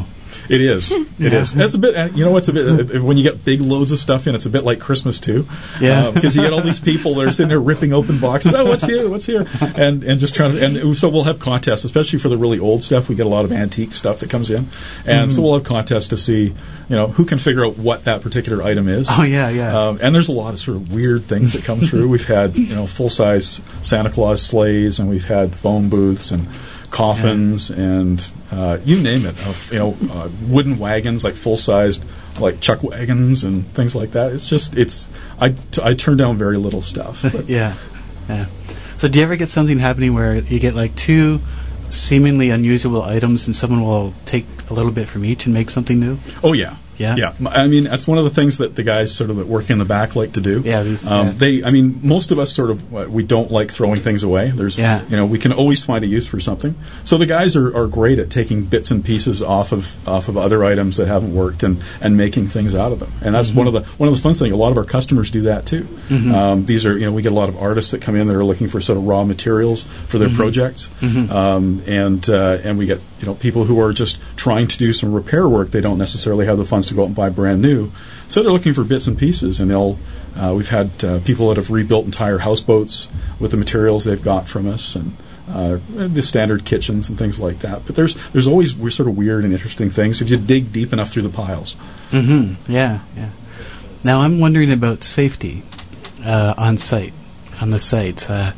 It is. It Yeah. is. It's a bit. and You know, it's a bit. uh, When you get big loads of stuff in, it's a bit like Christmas too. Yeah. Because you get all these people that are sitting there ripping open boxes. Oh, what's here? What's here? And and just trying to. And so we'll have contests, especially for the really old stuff. We get a lot of antique stuff that comes in, and so we'll have contests to see, you know, who can figure out what that particular item is. Oh, yeah, yeah. Um, and there's a lot of sort of weird things that come through. We've had, you know, full size Santa Claus sleighs, and we've had phone booths and coffins and uh, you name it. Uh, you know, uh, wooden wagons, like full sized, like chuck wagons and things like that. It's just it's I, t- I turn down very little stuff. But Yeah, yeah. So do you ever get something happening where you get like two seemingly unusual items and someone will take a little bit from each and make something new? oh yeah. Yeah? Yeah, M- I mean that's one of the things that the guys sort of that work in the back like to do. Yeah, these- um, yeah. they. I mean, most of us sort of uh, we don't like throwing things away. There's, Yeah. you know, we can always find a use for something. So the guys are, are great at taking bits and pieces off of off of other items that haven't worked and, and making things out of them. And that's one of the one of the fun things. A lot of our customers do that too. Um, these are, you know, we get a lot of artists that come in that are looking for sort of raw materials for their projects, um, and uh, and we get, you know, people who are just trying to do some repair work. They don't necessarily have the funds to go out and buy brand new. So they're looking for bits and pieces, and they'll. Uh, we've had uh, people that have rebuilt entire houseboats with the materials they've got from us, and uh, the standard kitchens and things like that. But there's there's always we're sort of weird and interesting things if you dig deep enough through the piles. Mm-hmm. Yeah, yeah. Now I'm wondering about safety uh, on site, on the sites. Uh,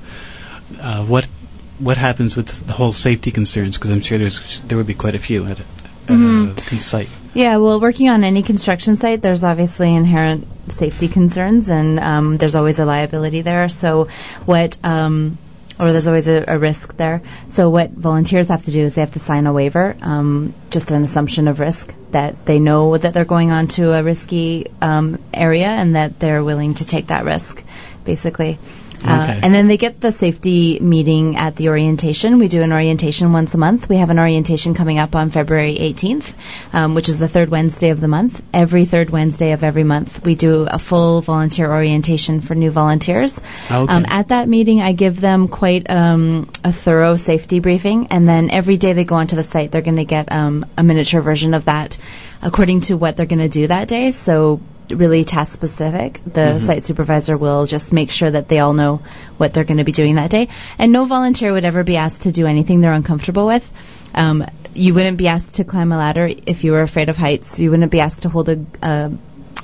uh, what what happens with the whole safety concerns? Because I'm sure there's there would be quite a few at a, at a site. Yeah, well, working on any construction site, there's obviously inherent safety concerns, and um, there's always a liability there. So what, um, or there's always a, a risk there. So what volunteers have to do is they have to sign a waiver, um, just an assumption of risk, that they know that they're going on to a risky um, area and that they're willing to take that risk, basically. Uh, Okay. and then they get the safety meeting at the orientation. We do an orientation once a month. We have an orientation coming up on February eighteenth, um, which is the third Wednesday of the month. Every third Wednesday of every month, we do a full volunteer orientation for new volunteers. Okay. Um, at that meeting, I give them quite um, a thorough safety briefing, and then every day they go onto the site, they're going to get um, a miniature version of that according to what they're going to do that day. So really task specific. The site supervisor will just make sure that they all know what they're going to be doing that day. And no volunteer would ever be asked to do anything they're uncomfortable with. Um, you wouldn't be asked to climb a ladder if you were afraid of heights. You wouldn't be asked to hold a, a,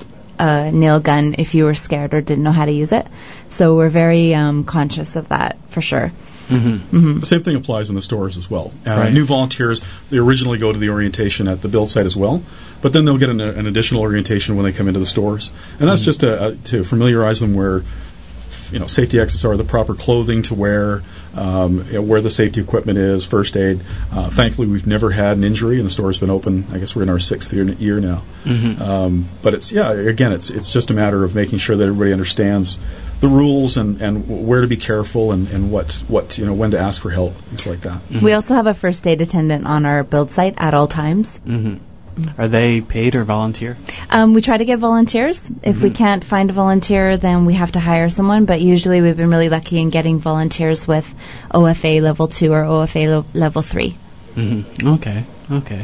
a nail gun if you were scared or didn't know how to use it. So we're very um, conscious of that, for sure. The same thing applies in the stores as well. Uh, Right. New volunteers, they originally go to the orientation at the build site as well, but then they'll get an, an additional orientation when they come into the stores. And that's just to, uh, to familiarize them where, you know, safety exits are, the proper clothing to wear, um, you know, where the safety equipment is, first aid. Uh, thankfully, we've never had an injury, and the store's been open, I guess we're in our sixth year, year now. Um, but it's, yeah, again, it's it's just a matter of making sure that everybody understands the rules and, and where to be careful and, and what, what, you know, when to ask for help, things like that. We also have a first aid attendant on our build site at all times. Are they paid or volunteer? Um, we try to get volunteers. If we can't find a volunteer, then we have to hire someone. But usually we've been really lucky in getting volunteers with O F A level two or O F A lo- level three. Mm-hmm. Okay, okay.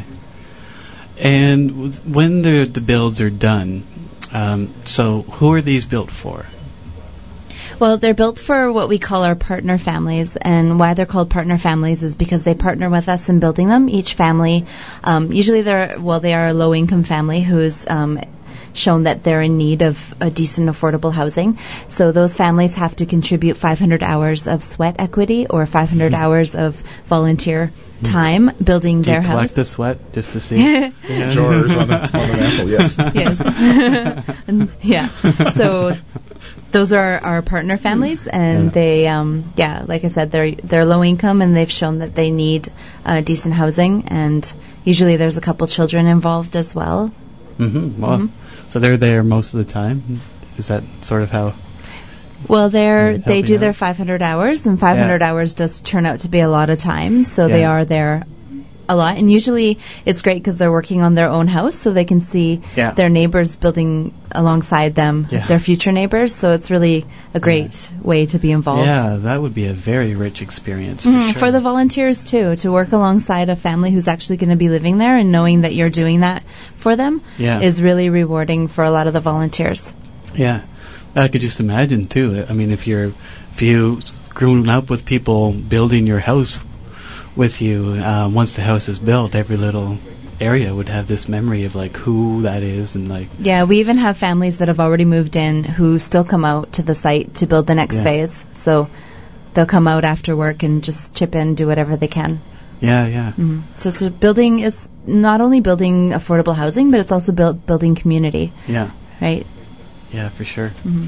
And w- when the the builds are done, um, so who are these built for? Well, they're built for what we call our partner families, and why they're called partner families is because they partner with us in building them. Each family, um, usually they're, well, they are a low-income family who's um, shown that they're in need of a decent, affordable housing. So those families have to contribute five hundred hours of sweat equity or five hundred hours of volunteer time building Do their you collect house. the sweat just to see? Yeah. Drawers on the, on the mantle, yes. Yes. And, yeah. So those are our partner families, and Yeah. they, um, yeah, like I said, they're they're low income, and they've shown that they need uh, decent housing, and usually there's a couple children involved as well. Mm-hmm. Well, so they're there most of the time. Is that sort of how? Well, they're Yeah, they helping do out. their five hundred hours, and five hundred Yeah. hours does turn out to be a lot of time, so they Yeah. are there a lot. And usually it's great because they're working on their own house, so they can see Yeah. their neighbors building alongside them, Yeah. their future neighbors. So it's really a great way to be involved. Yeah, that would be a very rich experience for Mhm, sure. For the volunteers too, to work alongside a family who's actually going to be living there and knowing that you're doing that for them Yeah. is really rewarding for a lot of the volunteers. Yeah, I could just imagine too. I mean, if you're if you grown up with people building your house with you, uh, once the house is built, every little area would have this memory of like who that is and like Yeah, we even have families that have already moved in who still come out to the site to build the next Yeah. phase. So they'll come out after work and just chip in, do whatever they can. yeah, yeah, Mhm. So it's a building. It's not only building affordable housing, but it's also build, building community, yeah, right? yeah, for sure. Mhm.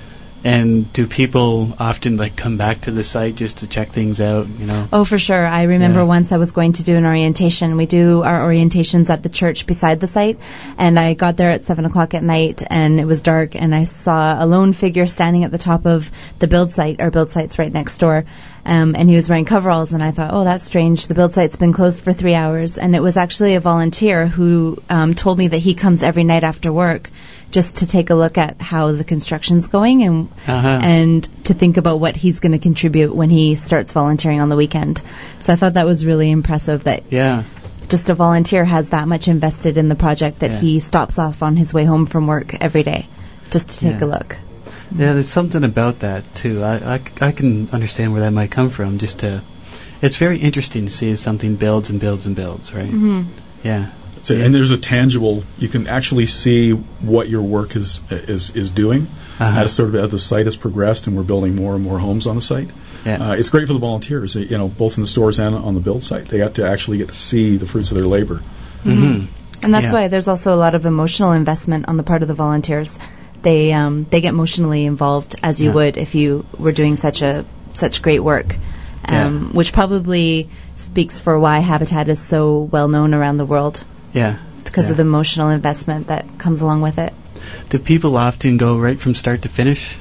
And do people often like come back to the site just to check things out? You know? Oh, for sure. I remember Yeah. once I was going to do an orientation. We do our orientations at the church beside the site, and I got there at seven o'clock at night, and it was dark, and I saw a lone figure standing at the top of the build site. Our build site's right next door, um, and he was wearing coveralls, and I thought, oh, that's strange. The build site's been closed for three hours, and it was actually a volunteer who um, told me that he comes every night after work just to take a look at how the construction's going and Uh-huh. and to think about what he's going to contribute when he starts volunteering on the weekend. So I thought that was really impressive that Yeah, just a volunteer has that much invested in the project that Yeah. he stops off on his way home from work every day just to take Yeah. a look. yeah. There's something about that too. I, I, c- I can understand where that might come from. Just to, it's very interesting to see as something builds and builds and builds, right? Mm-hmm. Yeah. So, and there's a tangible. You can actually see what your work is is is doing Uh-huh. as sort of as the site has progressed, and we're building more and more homes on the site. Yeah. Uh, it's great for the volunteers, you know, both in the stores and on the build site. They got to actually get to see the fruits of their labor. Mm-hmm. And that's Yeah. why there's also a lot of emotional investment on the part of the volunteers. They um, they get emotionally involved as you Yeah. would if you were doing such a such great work, um, Yeah. which probably speaks for why Habitat is so well known around the world Yeah. because Yeah. of the emotional investment that comes along with it. Do people often go right from start to finish?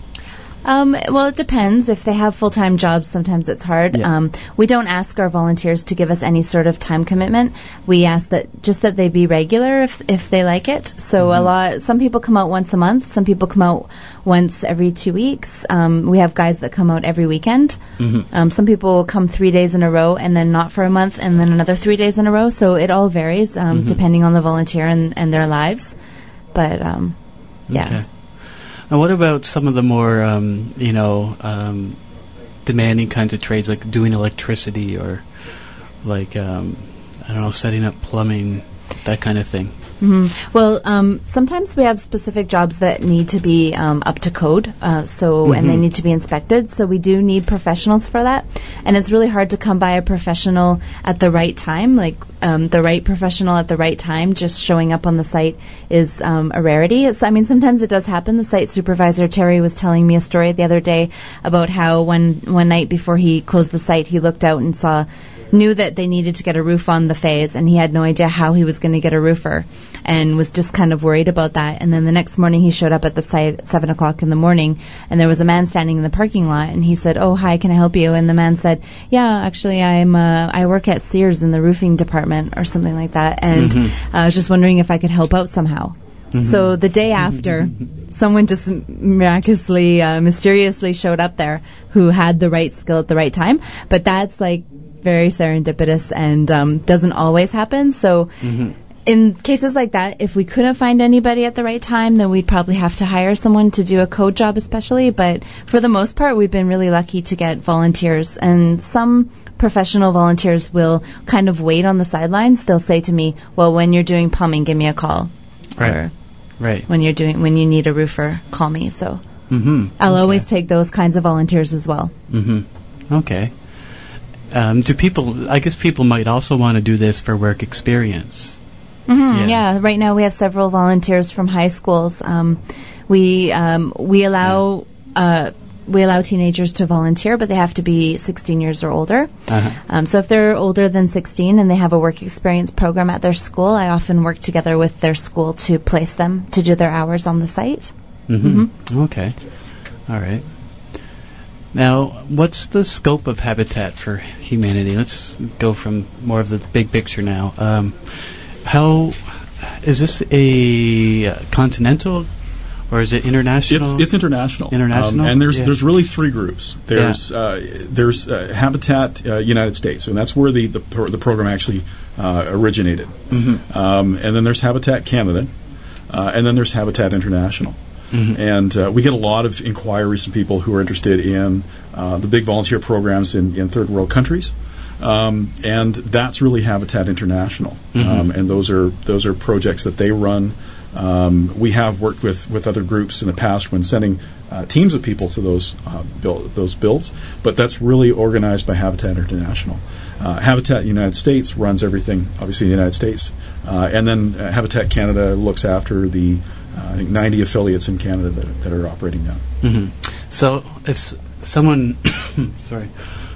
Um, well, it depends. If they have full-time jobs, sometimes it's hard. Yeah. Um, we don't ask our volunteers to give us any sort of time commitment. We ask that just that they be regular if if they like it. So a lot. Some people come out once a month. Some people come out once every two weeks. Um, we have guys that come out every weekend. Um, some people come three days in a row and then not for a month and then another three days in a row. So it all varies um, depending on the volunteer and, and their lives. But um, yeah. Okay. Now, what about some of the more, um, you know, um, demanding kinds of trades, like doing electricity or, like, um, I don't know, setting up plumbing, that kind of thing? hmm Well, um, sometimes we have specific jobs that need to be um, up to code, uh, so and they Mhm. need to be inspected. So we do need professionals for that, and it's really hard to come by a professional at the right time. Like um, the right professional at the right time, just showing up on the site is um, a rarity. It's, I mean, sometimes it does happen. The site supervisor Terry was telling me a story the other day about how one one night before he closed the site, he looked out and saw. Knew that they needed to get a roof on the phase, and he had no idea how he was going to get a roofer, and was just kind of worried about that. And then the next morning, he showed up at the site at seven o'clock in the morning, and there was a man standing in the parking lot, and he said, "Oh, hi, can I help you?" And the man said, "Yeah, actually, I'm uh, I work at Sears in the roofing department or something like that, and Mhm. I was just wondering if I could help out somehow." So the day after, someone just miraculously, uh, mysteriously showed up there who had the right skill at the right time. But that's like very serendipitous and um, doesn't always happen. So in cases like that, if we couldn't find anybody at the right time, then we'd probably have to hire someone to do a code job especially. But for the most part, we've been really lucky to get volunteers. And some professional volunteers will kind of wait on the sidelines. They'll say to me, well, when you're doing plumbing, give me a call. Right. Or Right. when you're doing, when you need a roofer, call me. So Mm-hmm. I'll always take those kinds of volunteers as well. Mm-hmm. Okay. Um, do people, I guess people might also want to do this for work experience. Mhm, Yeah. yeah. Right now we have several volunteers from high schools. Um, we um, we allow uh, we allow teenagers to volunteer, but they have to be sixteen years or older. Uh-huh. Um, so if they're older than sixteen and they have a work experience program at their school, I often work together with their school to place them to do their hours on the site. Mm-hmm. Okay. All right. Now, what's the scope of Habitat for Humanity? Let's go from more of the big picture now. Um, how is this a uh, continental or is it international? It's, it's international. International, um, and there's yeah. there's really three groups. There's yeah. uh, there's uh, Habitat uh, United States, and that's where the the, pro- the program actually uh, originated. Mm-hmm. Um, and then there's Habitat Canada, uh, and then there's Habitat International. Mm-hmm. And uh, we get a lot of inquiries from people who are interested in uh, the big volunteer programs in, in third world countries, um, and that's really Habitat International. Mm-hmm. Um, and those are those are projects that they run. Um, we have worked with, with other groups in the past when sending uh, teams of people to those uh, build, those builds, but that's really organized by Habitat International. Uh, Habitat United States runs everything, obviously in the United States, uh, and then uh, Habitat Canada looks after the uh, I think ninety affiliates in Canada that, that are operating now. Mm-hmm. So if s- someone, sorry,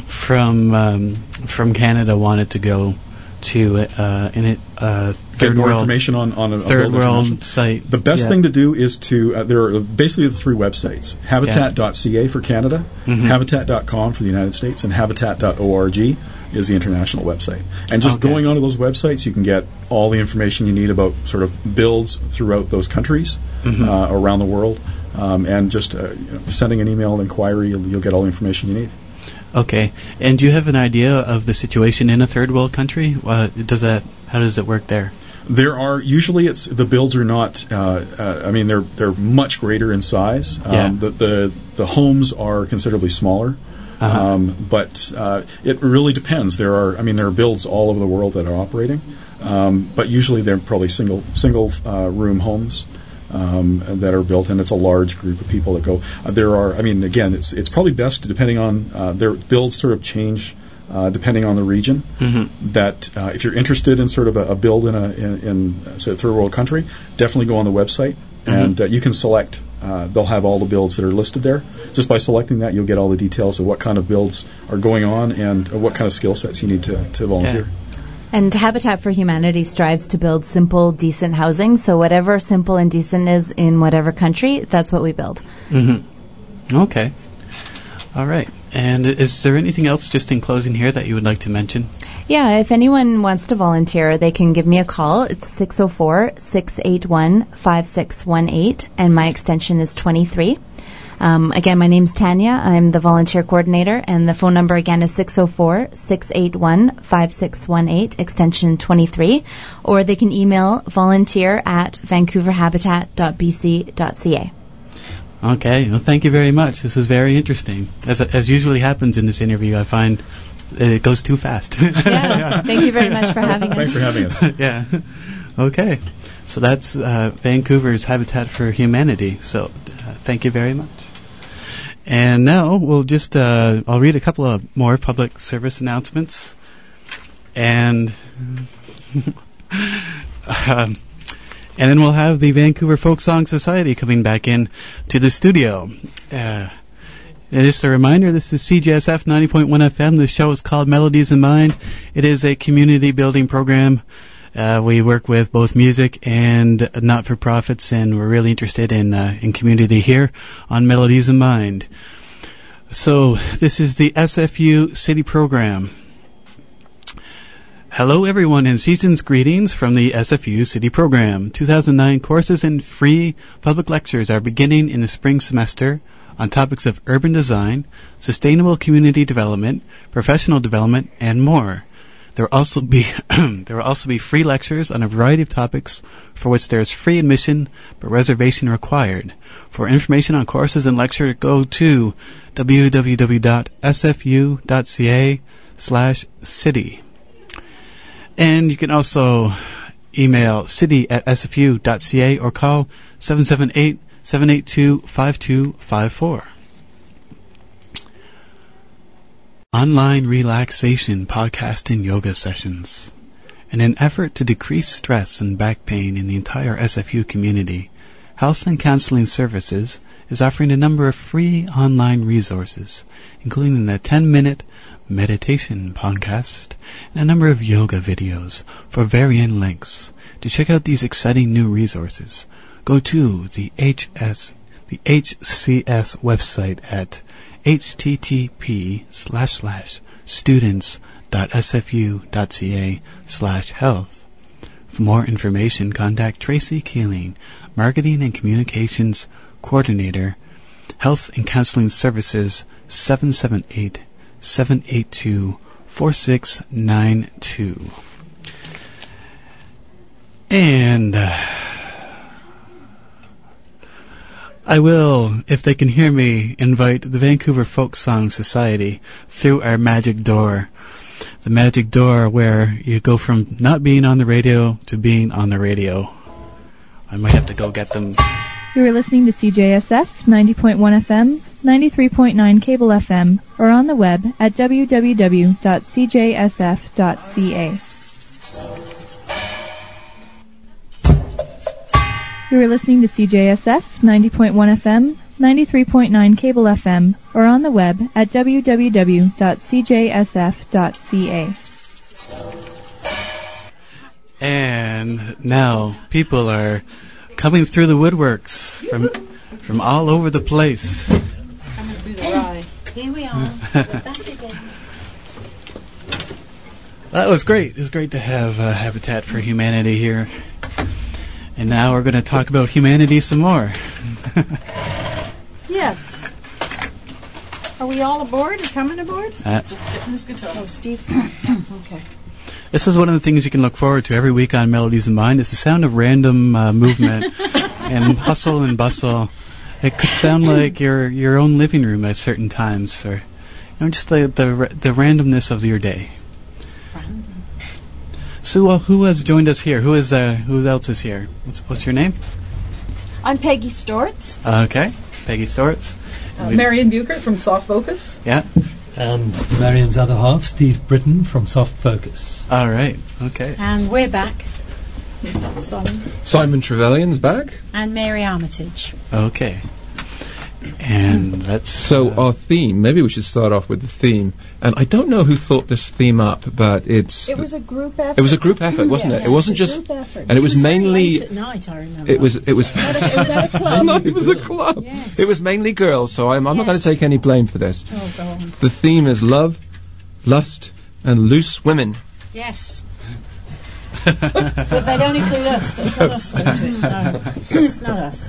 from um, from Canada wanted to go to uh, in it uh, third Get more world information on on a, third a build world site. The best yeah. thing to do is to uh, there are basically the three websites: habitat dot c a for Canada, mm-hmm. habitat dot com for the United States, and habitat dot org is the international website. And just okay. going onto those websites, you can get all the information you need about sort of builds throughout those countries mm-hmm. uh, around the world. Um, and just uh, you know, sending an email inquiry, you'll, you'll get all the information you need. Okay. And do you have an idea of the situation in a third world country? Uh, does that? How does it work there? There are usually it's the builds are not. Uh, uh, I mean, they're they're much greater in size. Um, yeah. The, the the homes are considerably smaller. Uh-huh. Um, but uh, it really depends. There are, I mean, there are builds all over the world that are operating, um, but usually they're probably single single uh, room homes um, that are built, and it's a large group of people that go. Uh, there are, I mean, again, it's it's probably best depending on uh, their builds sort of change uh, depending on the region. Mm-hmm. That uh, if you're interested in sort of a, a build in a in, in say a third world country, definitely go on the website, mm-hmm. and uh, you can select. Uh, they'll have all the builds that are listed there. Just by selecting that, you'll get all the details of what kind of builds are going on and uh, what kind of skill sets you need to, to volunteer. Yeah. And Habitat for Humanity strives to build simple, decent housing. So whatever simple and decent is in whatever country, that's what we build. Mm-hmm. Okay. All right. And is there anything else just in closing here that you would like to mention? Yeah, if anyone wants to volunteer, they can give me a call. It's six oh four, six eight one, five six one eight, and my extension is twenty-three. Um, again, my name's Tanya. I'm the volunteer coordinator, and the phone number again is six oh four, six eight one, five six one eight, extension twenty-three. Or they can email volunteer at vancouver habitat dot b c dot c a. Okay. Well, thank you very much. This was very interesting. As as usually happens in this interview, I find it goes too fast. Yeah. Thank you very much for having us. Thanks for having us. Yeah. Okay. So that's uh, Vancouver's Habitat for Humanity. So uh, thank you very much. And now we'll just, uh, I'll read a couple of more public service announcements. And, um, and then we'll have the Vancouver Folk Song Society coming back in to the studio. Uh, And just a reminder, this is C J S F ninety point one F M. The show is called Melodies in Mind. It is a community building program. Uh, we work with both music and not-for-profits, and we're really interested in uh, in community here on Melodies in Mind. So this is the S F U City Program. Hello, everyone, and season's greetings from the S F U City Program. two thousand nine courses and free public lectures are beginning in the spring semester on topics of urban design, sustainable community development, professional development, and more. There will also be there will also be free lectures on a variety of topics for which there is free admission but reservation required. For information on courses and lecture, go to w w w dot s f u dot c a slash city. And you can also email city at s f u dot c a or call seven seven eight, seven eight two, five two five four. Online relaxation podcast and yoga sessions. In an effort to decrease stress and back pain in the entire S F U community, Health and Counseling Services is offering a number of free online resources, including a ten-minute meditation podcast and a number of yoga videos for varying lengths. To check out these exciting new resources, go to the H S the H C S website at http slash slash students.sfu.ca slash health. For more information, contact Tracy Keeling, Marketing and Communications Coordinator, Health and Counseling Services, seven seven eight, seven eight two, four six nine two. And uh, I will, if they can hear me, invite the Vancouver Folk Song Society through our magic door. The magic door where you go from not being on the radio to being on the radio. I might have to go get them. You are listening to C J S F ninety point one F M, ninety-three point nine Cable F M, or on the web at w w w dot c j s f dot c a. You are listening to C J S F ninety point one F M, ninety-three point nine Cable F M, or on the web at w w w dot c j s f dot c a. And now people are coming through the woodworks from from all over the place. Coming through the rye. Here we are. We're back again. That was great. It was great to have uh, Habitat for Humanity here. And now we're going to talk about humanity some more. Yes. Are we all aboard or coming aboard? Uh, Just getting his guitar. Oh, Steve's okay. This is one of the things you can look forward to every week on Melodies in Mind. It's the sound of random uh, movement and hustle and bustle. It could sound like your your own living room at certain times, or you know, just the the, the randomness of your day. Random. So, uh, who has joined us here? Who is uh, who else is here? What's what's your name? I'm Peggy Stortz. Okay, Peggy Stortz. Uh, Marion Buchert from Soft Focus. Yeah. And Marion's other half, Steve Britton from Soft Focus. All right. Okay. And we're back. Simon. Simon Trevelyan's back. And Mary Armitage. Okay. And let's... So uh, our theme, maybe we should start off with the theme. And I don't know who thought this theme up, but it's... It was a group effort. It was a group effort, wasn't Yes, it? It wasn't it was a just... group effort. And it was, It was very mainly... late at night, I remember. It was... It was... It was at a club. no, it was a club. Yes. It was mainly girls, so I'm, I'm not going Yes. to take any blame for this. Oh, go on. The theme is love, lust, and loose women. Yes. But they don't include us. That's not us, though, is it? No. It's not us.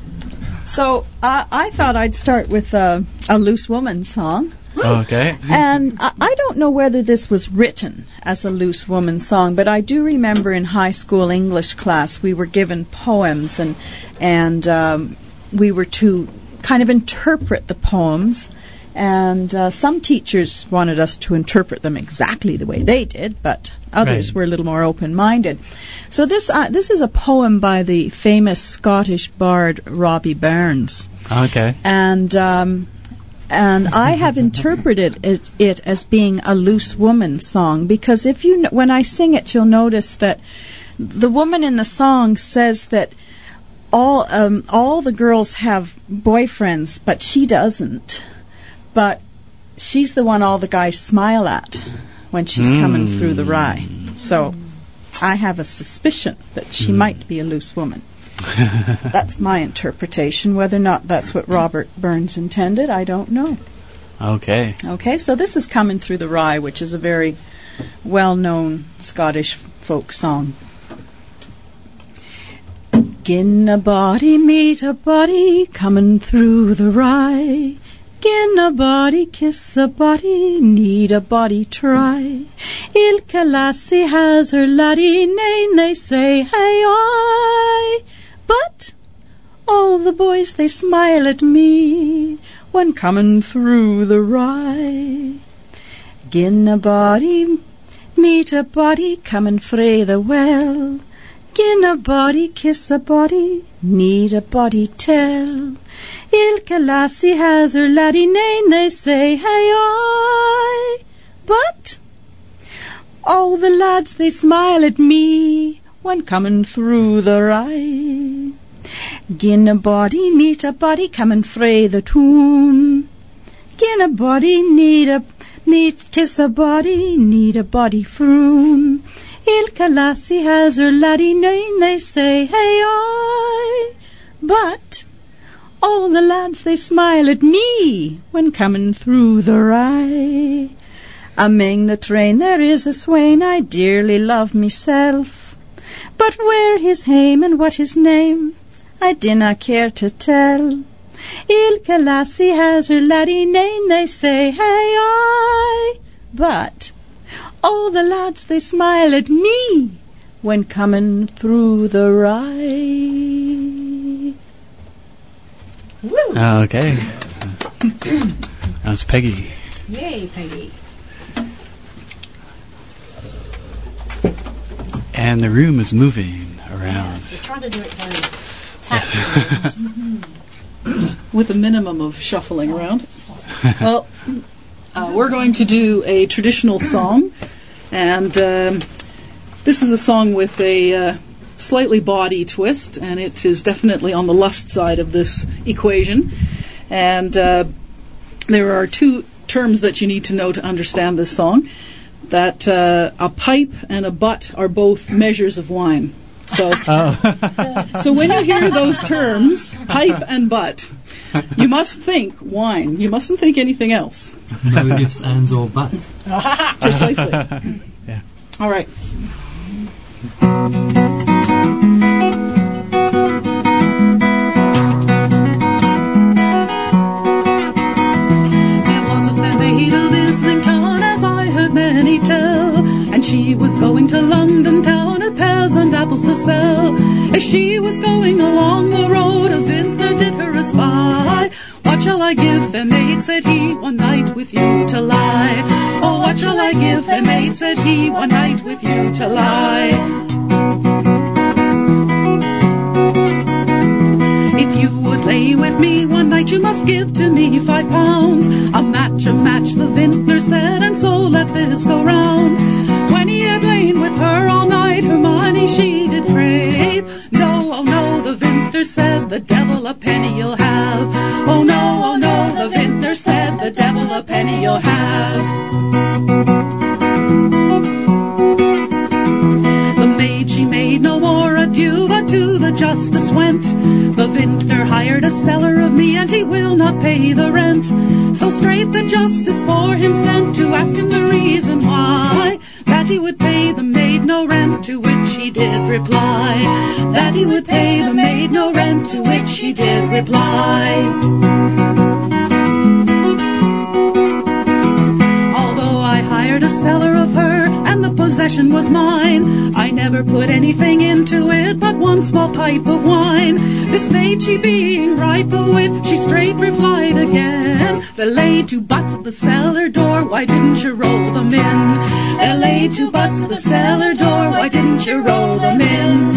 So uh, I thought I'd start with uh, a Loose Woman song. Okay. And I, I don't know whether this was written as a Loose Woman song, but I do remember in high school English class we were given poems, and and um, we were to kind of interpret the poems. And uh, some teachers wanted us to interpret them exactly the way they did, but others Right. were a little more open-minded. So this uh, this is a poem by the famous Scottish bard Robbie Burns. Okay. And um, and I have interpreted it, it as being a Loose Woman song, because if you n- when I sing it, you'll notice that the woman in the song says that all um, all the girls have boyfriends, but she doesn't. But she's the one all the guys smile at when she's Mm. coming through the rye. So I have a suspicion that she Mm. might be a loose woman. So that's my interpretation. Whether or not that's what Robert Burns intended, I don't know. Okay. Okay, so this is Coming Through the Rye, which is a very well-known Scottish folk song. Gin a body meet a body coming through the rye. Gin a body kiss a body, need a body try. Ilka lassie has her laddie name, they say hey I. But all the boys they smile at me when coming through the rye. Gin a body meet a body coming frae the well. Gin a body kiss a body, need a body tell. Ilka lassie has her laddie name, they say hey I. But all the lads they smile at me when coming through the rye. Gin a body meet a body coming frae the toon. Gin a body need a meet kiss a body, need a body froon. Ilka lassie has her laddie name, they say hey I. But All the lads they smile at me when coming through the rye. Among the train there is a swain I dearly love myself, but where his hame and what his name I dinna care to tell. Ilka lassie has her laddie name, they say, hey aye, but all the lads they smile at me when coming through the rye. Woo. Okay. That was Peggy. Yay, Peggy. And the room is moving around. Yes, we're trying to do it very tactfully. With a minimum of shuffling around. Well, uh, we're going to do a traditional song, and um, this is a song with a uh, slightly bawdy twist, and it is definitely on the lust side of this equation. And uh, there are two terms that you need to know to understand this song. That uh, a pipe and a butt are both measures of wine. So, oh. So when you hear those terms, pipe and butt, you must think wine. You mustn't think anything else. No ifs, ands, or buts. Precisely. Yeah. All right. There was a fair maid of Islington, as I heard many tell, and she was going to London town, a pears and apples to sell. As she was going along the road, a vintner did her espy. What shall I give, fair maid, said he, one night with you to lie? Oh, what shall I give, fair maid, said he, one night with you to lie? If you would lay with me one night, you must give to me five pounds. A match, a match, the vintner said, and so let this go round. When he had lain with her all night, her money she did crave. No, oh no, the vintner said, the devil a penny you'll have. Oh no, oh no, the vintner said, the devil a penny you'll have. The maid she made no more ado, but to the justice went. The vintner hired a cellar of me, and he will not pay the rent. So straight the justice for him sent to ask him the reason why. That he would pay the maid no rent, to which he did reply. That he would pay the maid no rent, to which he did reply. Although I hired a cellar of her, and the possession was mine, I never put anything into it but one small pipe of wine. This maid, she being ripe o' wit, she straight replied again, there lay two butts at the cellar door, why didn't you roll them in? There lay two butts at the cellar door, why didn't you roll them in?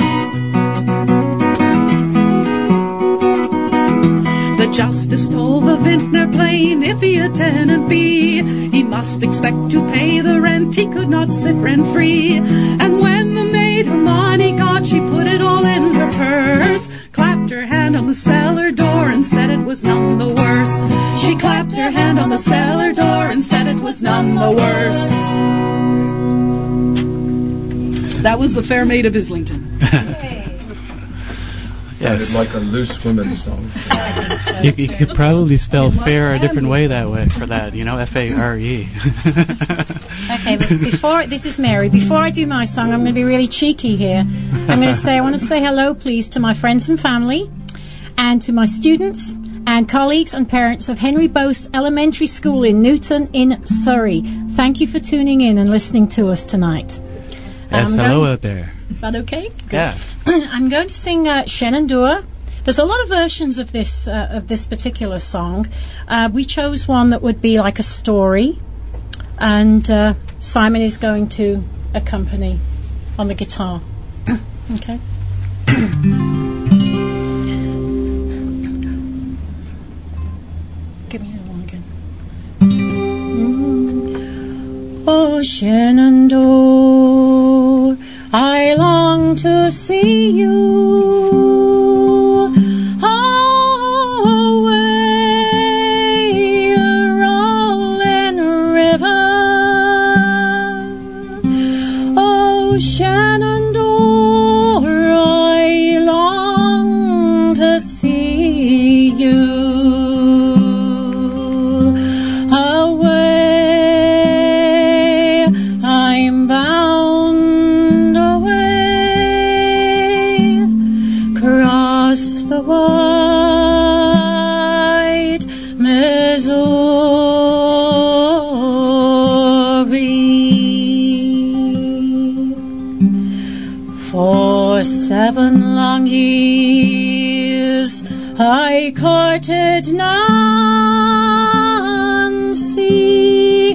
The justice told the vintner plain, if he a tenant be, he must expect to pay the rent, he could not sit rent-free. And when the maid her money got, she put it all in her purse, clapped her hand on the cellar door and said it was none the worse. She clapped her hand on the cellar door and said it was none the worse. That was the Fair Maid of Islington. Sounded like a loose women's song. You, you could probably spell fair a different way that way for that, you know, F A R E. Okay, but before, this is Mary. Before I do my song, I'm going to be really cheeky here. I'm going to say, I want to say hello, please, to my friends and family, and to my students and colleagues and parents of Henry Bose Elementary School in Newton in Surrey. Thank you for tuning in and listening to us tonight. Yes, um, hello going, out there. Is that okay? Good. Yeah. I'm going to sing uh, Shenandoah. There's a lot of versions of this uh, of this particular song. Uh, we chose one that would be like a story, and uh, Simon is going to accompany on the guitar. Okay. Give me that one again. Mm. Oh, Shenandoah, I long to see you. Shenandoah, I long to see you. For seven long years I courted Nancy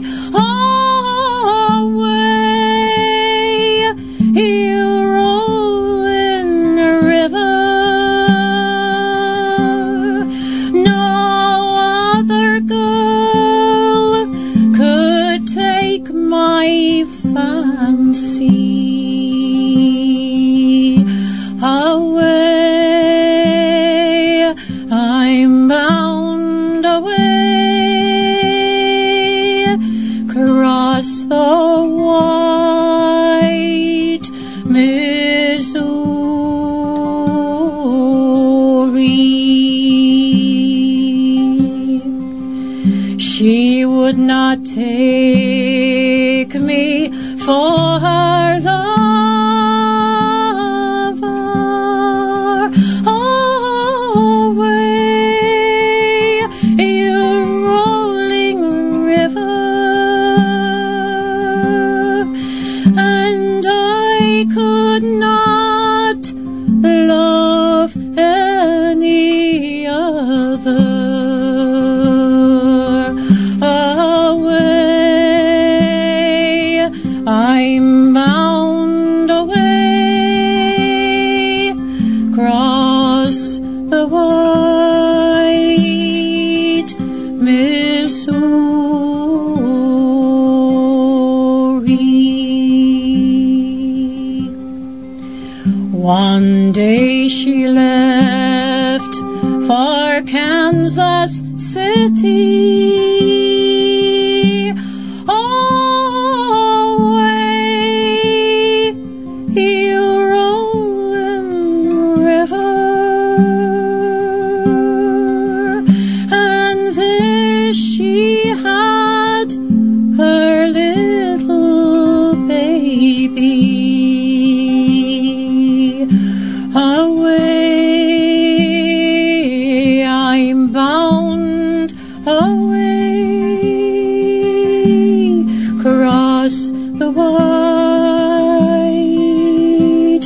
away, you rolling river. No other girl could take my fancy away. I'm bound away across the white Missouri. She would not take me for her lover away, you rolling river, and I could not love any other. I'm bound away across the white Missouri. One day she left for Kansas City. Away, I'm bound away across the white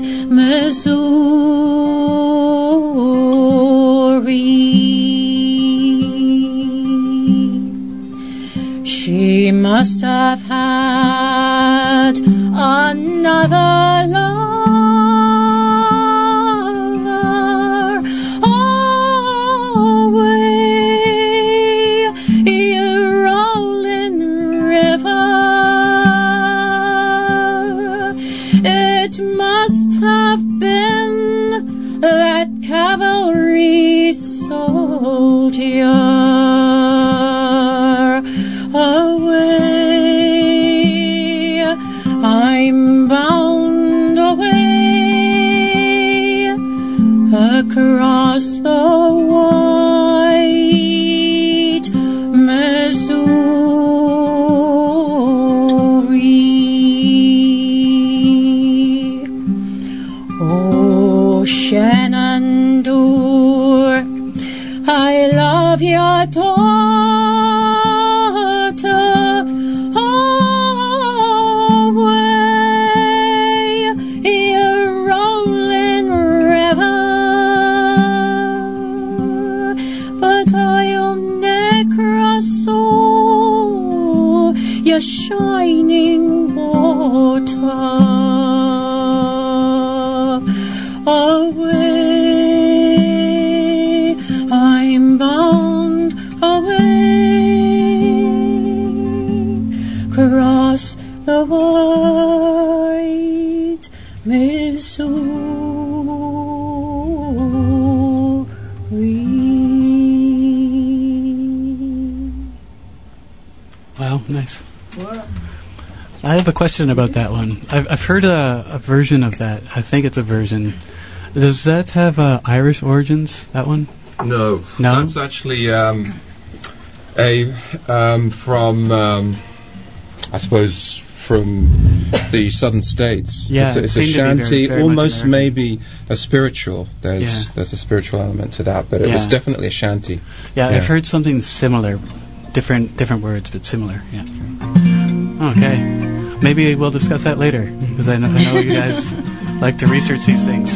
Missouri. She must have had another lover away, you rolling river. It must have been that cavalry soldier away. I'm bound away across the white Missouri. Oh, Shenandoah, I love your daughter. Your shining water away, I'm bound away across the white Missouri. Wow, nice. I have a question about that one. I've, I've heard a, a version of that. I think it's a version. Does that have uh, Irish origins, that one? No. No? That's actually um, a um, from, um, I suppose, from the southern states. Yeah, it's a, it's it a seemed to be very- shanty, very much almost American. maybe a spiritual. There's Yeah. there's a spiritual element to that, but it was Yeah. definitely a shanty. Yeah, I've heard something similar. Different different words, but similar, yeah. Okay. Maybe we'll discuss that later, because I know, I know you guys like to research these things.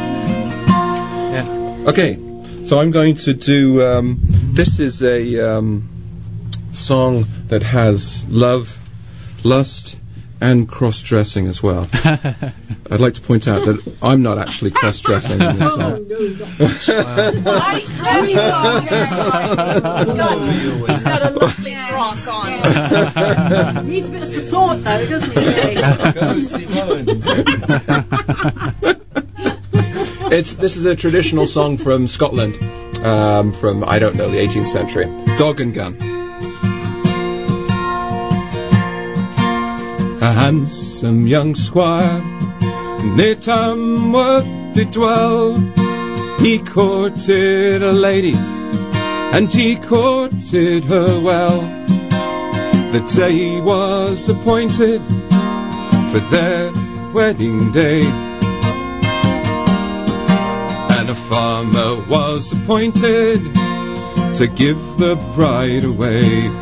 Yeah. Okay, so I'm going to do... Um, this is a um, song that has love, lust, and cross-dressing as well. I'd like to point out that I'm not actually cross-dressing in this song. Nice dress, Roger. He's got, he's got a lovely frock on. Needs a bit of support, though, doesn't he? Go, Simone. It's this is a traditional song from Scotland, um, from I don't know the eighteenth century. Dog and Gun. A handsome young squire near Tamworth did dwell. He courted a lady, and he courted her well. The day was appointed for their wedding day, and a farmer was appointed to give the bride away.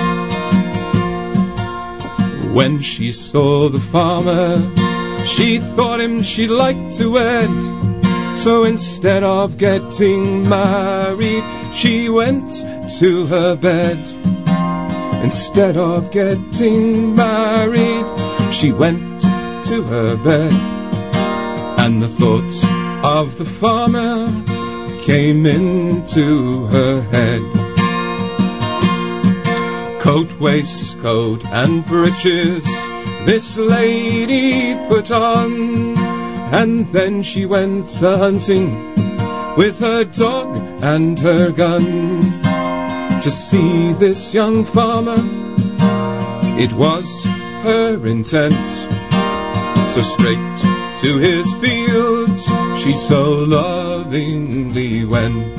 When she saw the farmer, she thought him she'd like to wed. So instead of getting married, she went to her bed. Instead of getting married, she went to her bed. And the thoughts of the farmer came into her head. Coat, waistcoat, and breeches this lady put on, and then she went a-hunting with her dog and her gun. To see this young farmer, it was her intent. So straight to his fields she so lovingly went.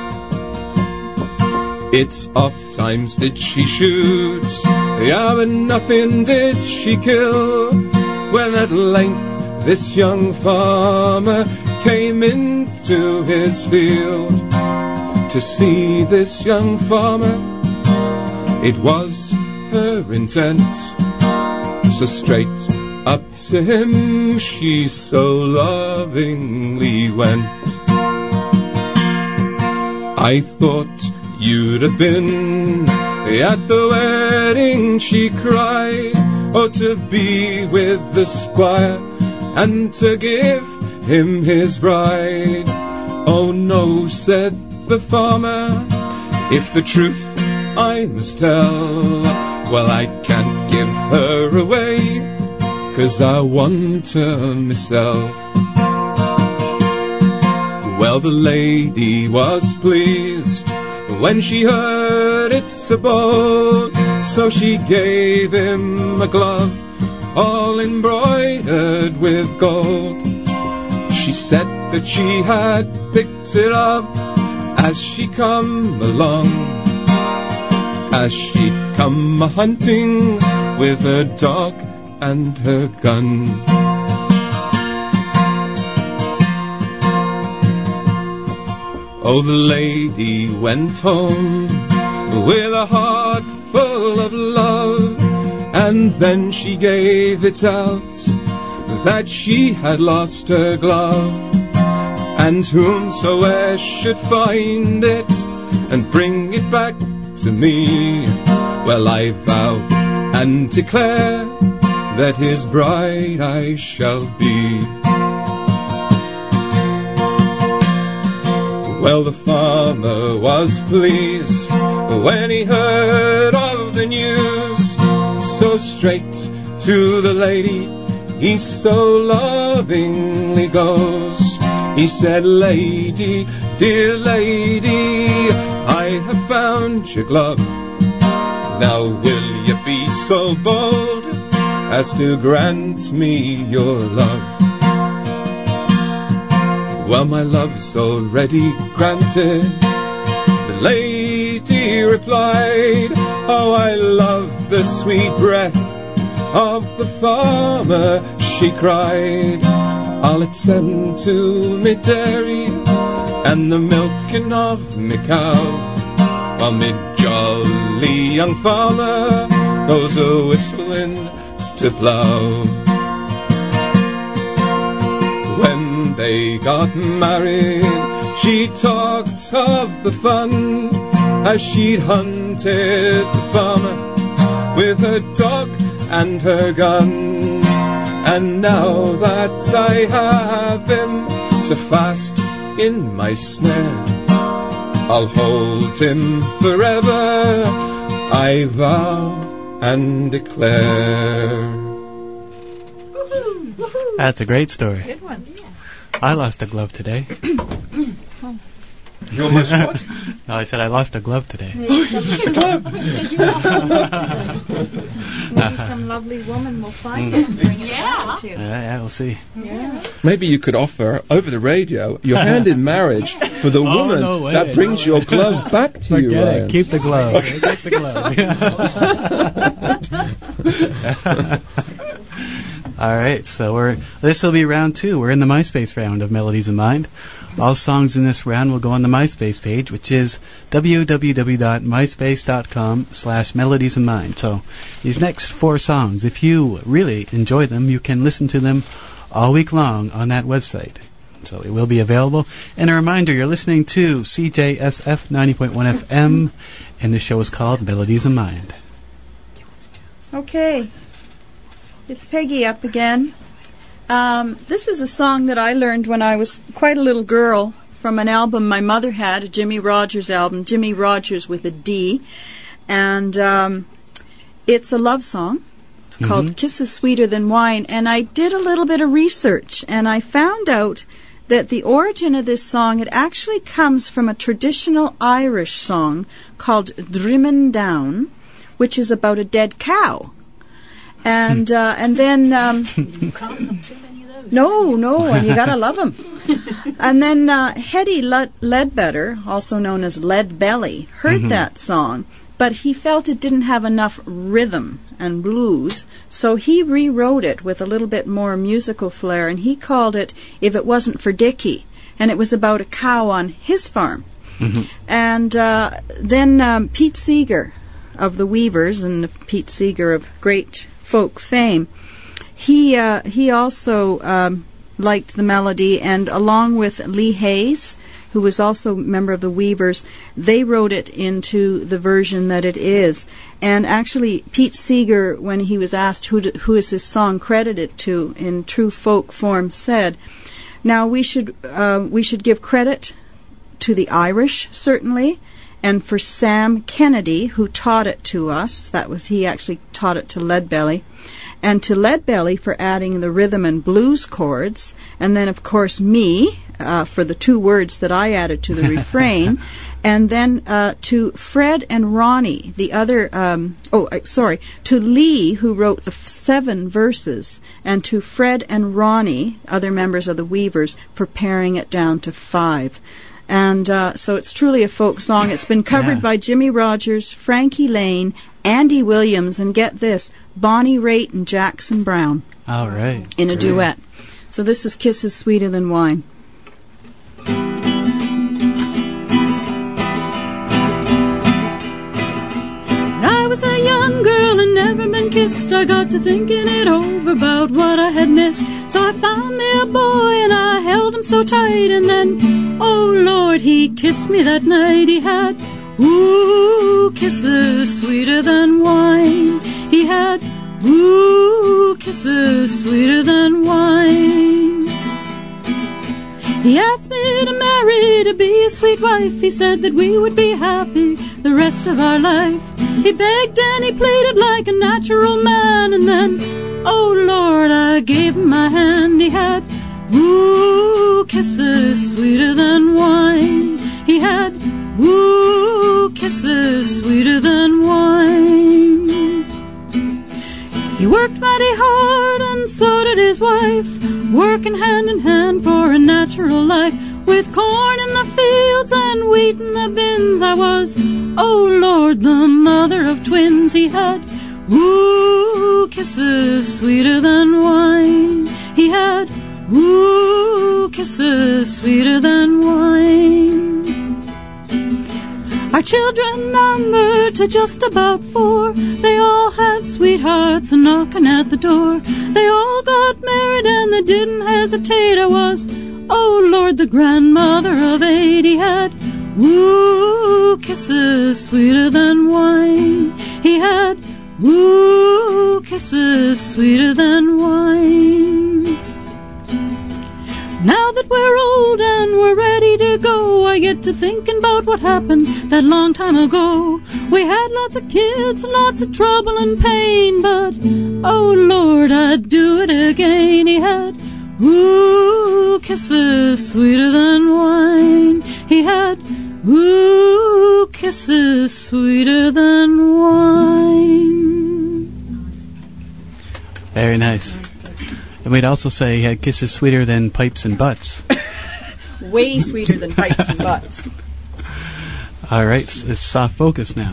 It's oft times did she shoot, yeah, but nothing did she kill, when at length this young farmer came into his field. To see this young farmer, it was her intent. So straight up to him she so lovingly went. I thought you'd have been at the wedding, she cried, oh, to be with the squire and to give him his bride. Oh no, said the farmer, if the truth I must tell, well, I can't give her away, 'cause I want her myself. Well, the lady was pleased when she heard it's a boat, so she gave him a glove all embroidered with gold. She said that she had picked it up as she come along, as she'd come a-hunting with her dog and her gun. Oh, the lady went home with a heart full of love, and then she gave it out that she had lost her glove. And whomsoever should find it and bring it back to me, well, I vow and declare that his bride I shall be. Well, the farmer was pleased when he heard of the news, so straight to the lady he so lovingly goes. He said, lady, dear lady, I have found your glove. Now will you be so bold as to grant me your love? Well, my love's already granted, the lady replied. Oh, I love the sweet breath of the farmer, she cried. I'll attend to me dairy and the milking of me cow, while me jolly young farmer goes a whistling to blow. When they got married, she talked of the fun as she'd hunted the farmer with her dog and her gun. And now that I have him so fast in my snare, I'll hold him forever, I vow and declare. That's a great story. Good one. I lost a glove today. You almost what? No, I said I lost a glove today. Maybe some, you said you lost some love today. Maybe some lovely woman will find it and bring it back to you. Yeah, yeah, we'll see. Yeah. Maybe you could offer over the radio your hand in marriage for the Oh, woman no way, that brings no your way. glove back to Forget you, it. Ryan. Keep the glove. Keep the glove. All right, so we're this will be round two. We're in the MySpace round of Melodies in Mind. All songs in this round will go on the MySpace page, which is www.myspace.com slash melodies in mind. So these next four songs, if you really enjoy them, you can listen to them all week long on that website. So it will be available. And a reminder, you're listening to C J S F ninety point one F M, and the show is called Melodies in Mind. Okay. It's Peggy up again. Um, this is a song that I learned when I was quite a little girl from an album my mother had, a Jimmy Rogers album, Jimmy Rogers with a D. And um, it's a love song. It's mm-hmm. called Kisses Sweeter Than Wine. And I did a little bit of research, and I found out that the origin of this song, it actually comes from a traditional Irish song called Drimmin Down, which is about a dead cow. And uh, and then um, You can't have too many of those. no, no, and you gotta love them. And then uh, Hetty Led- Ledbetter, also known as Lead Belly, heard Mhm. that song, but he felt it didn't have enough rhythm and blues, so he rewrote it with a little bit more musical flair, and he called it "If It Wasn't for Dickie," and it was about a cow on his farm. Mhm. And uh, then um, Pete Seeger of the Weavers, and Pete Seeger of great folk fame, he uh, he also um, liked the melody, and along with Lee Hayes, who was also a member of the Weavers, they wrote it into the version that it is. And actually, Pete Seeger, when he was asked who to, who is his song credited to in true folk form, said, "Now we should uh, we should give credit to the Irish, certainly, and for Sam Kennedy, who taught it to us." That was, he actually taught it to Leadbelly. And to Leadbelly for adding the rhythm and blues chords. And then, of course, me uh, for the two words that I added to the refrain. And then uh, to Fred and Ronnie, the other, um, oh, uh, sorry, to Lee, who wrote the f- seven verses, and to Fred and Ronnie, other members of the Weavers, for paring it down to five. And uh, so it's truly a folk song. It's been covered Yeah. by Jimmy Rogers, Frankie Lane, Andy Williams, and get this, Bonnie Raitt and Jackson Brown All right. in a Great. duet. So this is Kisses Sweeter Than Wine. When I was a young girl and never been kissed, I got to thinking it over about what I had missed. So I found me a boy and I held him so tight, and then, oh Lord, he kissed me that night. He had, ooh, kisses sweeter than wine. He had, ooh, kisses sweeter than wine. He asked me to marry, to be a sweet wife. He said that we would be happy the rest of our life. He begged and he pleaded like a natural man, and then, oh Lord, I gave him my hand. He had, ooh, kisses sweeter than wine. He had, ooh, kisses sweeter than wine. He worked mighty hard, and so did his wife, working hand in hand for a natural life. With corn in the fields and wheat in the bins, I was, oh Lord, the mother of twins. He had, ooh, kisses sweeter than wine. He had, ooh, kisses sweeter than wine. I Our children numbered to just about four. They all had sweethearts a knocking at the door. They all got married and they didn't hesitate. I was, oh Lord, the grandmother of eight. He had woo kisses sweeter than wine. He had woo kisses sweeter than wine. Now that we're old and we're ready to go, I get to thinking about what happened that long time ago. We had lots of kids, lots of trouble and pain, but oh Lord, I'd do it again. He had woo kisses sweeter than wine. He had woo kisses sweeter than wine. Very nice. And we'd also say he had kisses sweeter than pipes and butts. Way sweeter than pipes and butts. All right, it's, it's soft focus now.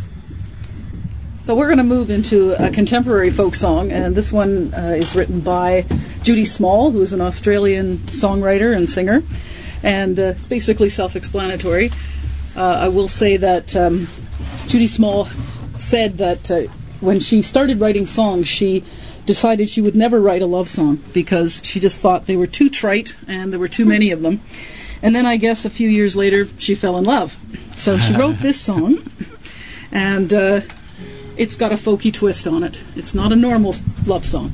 So we're going to move into a contemporary folk song, and this one uh, is written by Judy Small, who is an Australian songwriter and singer, and uh, it's basically self-explanatory. Uh, I will say that um, Judy Small said that uh, when she started writing songs, she decided she would never write a love song because she just thought they were too trite and there were too many of them. And then I guess a few years later she fell in love. So she wrote this song, and uh, it's got a folky twist on it. It's not a normal love song.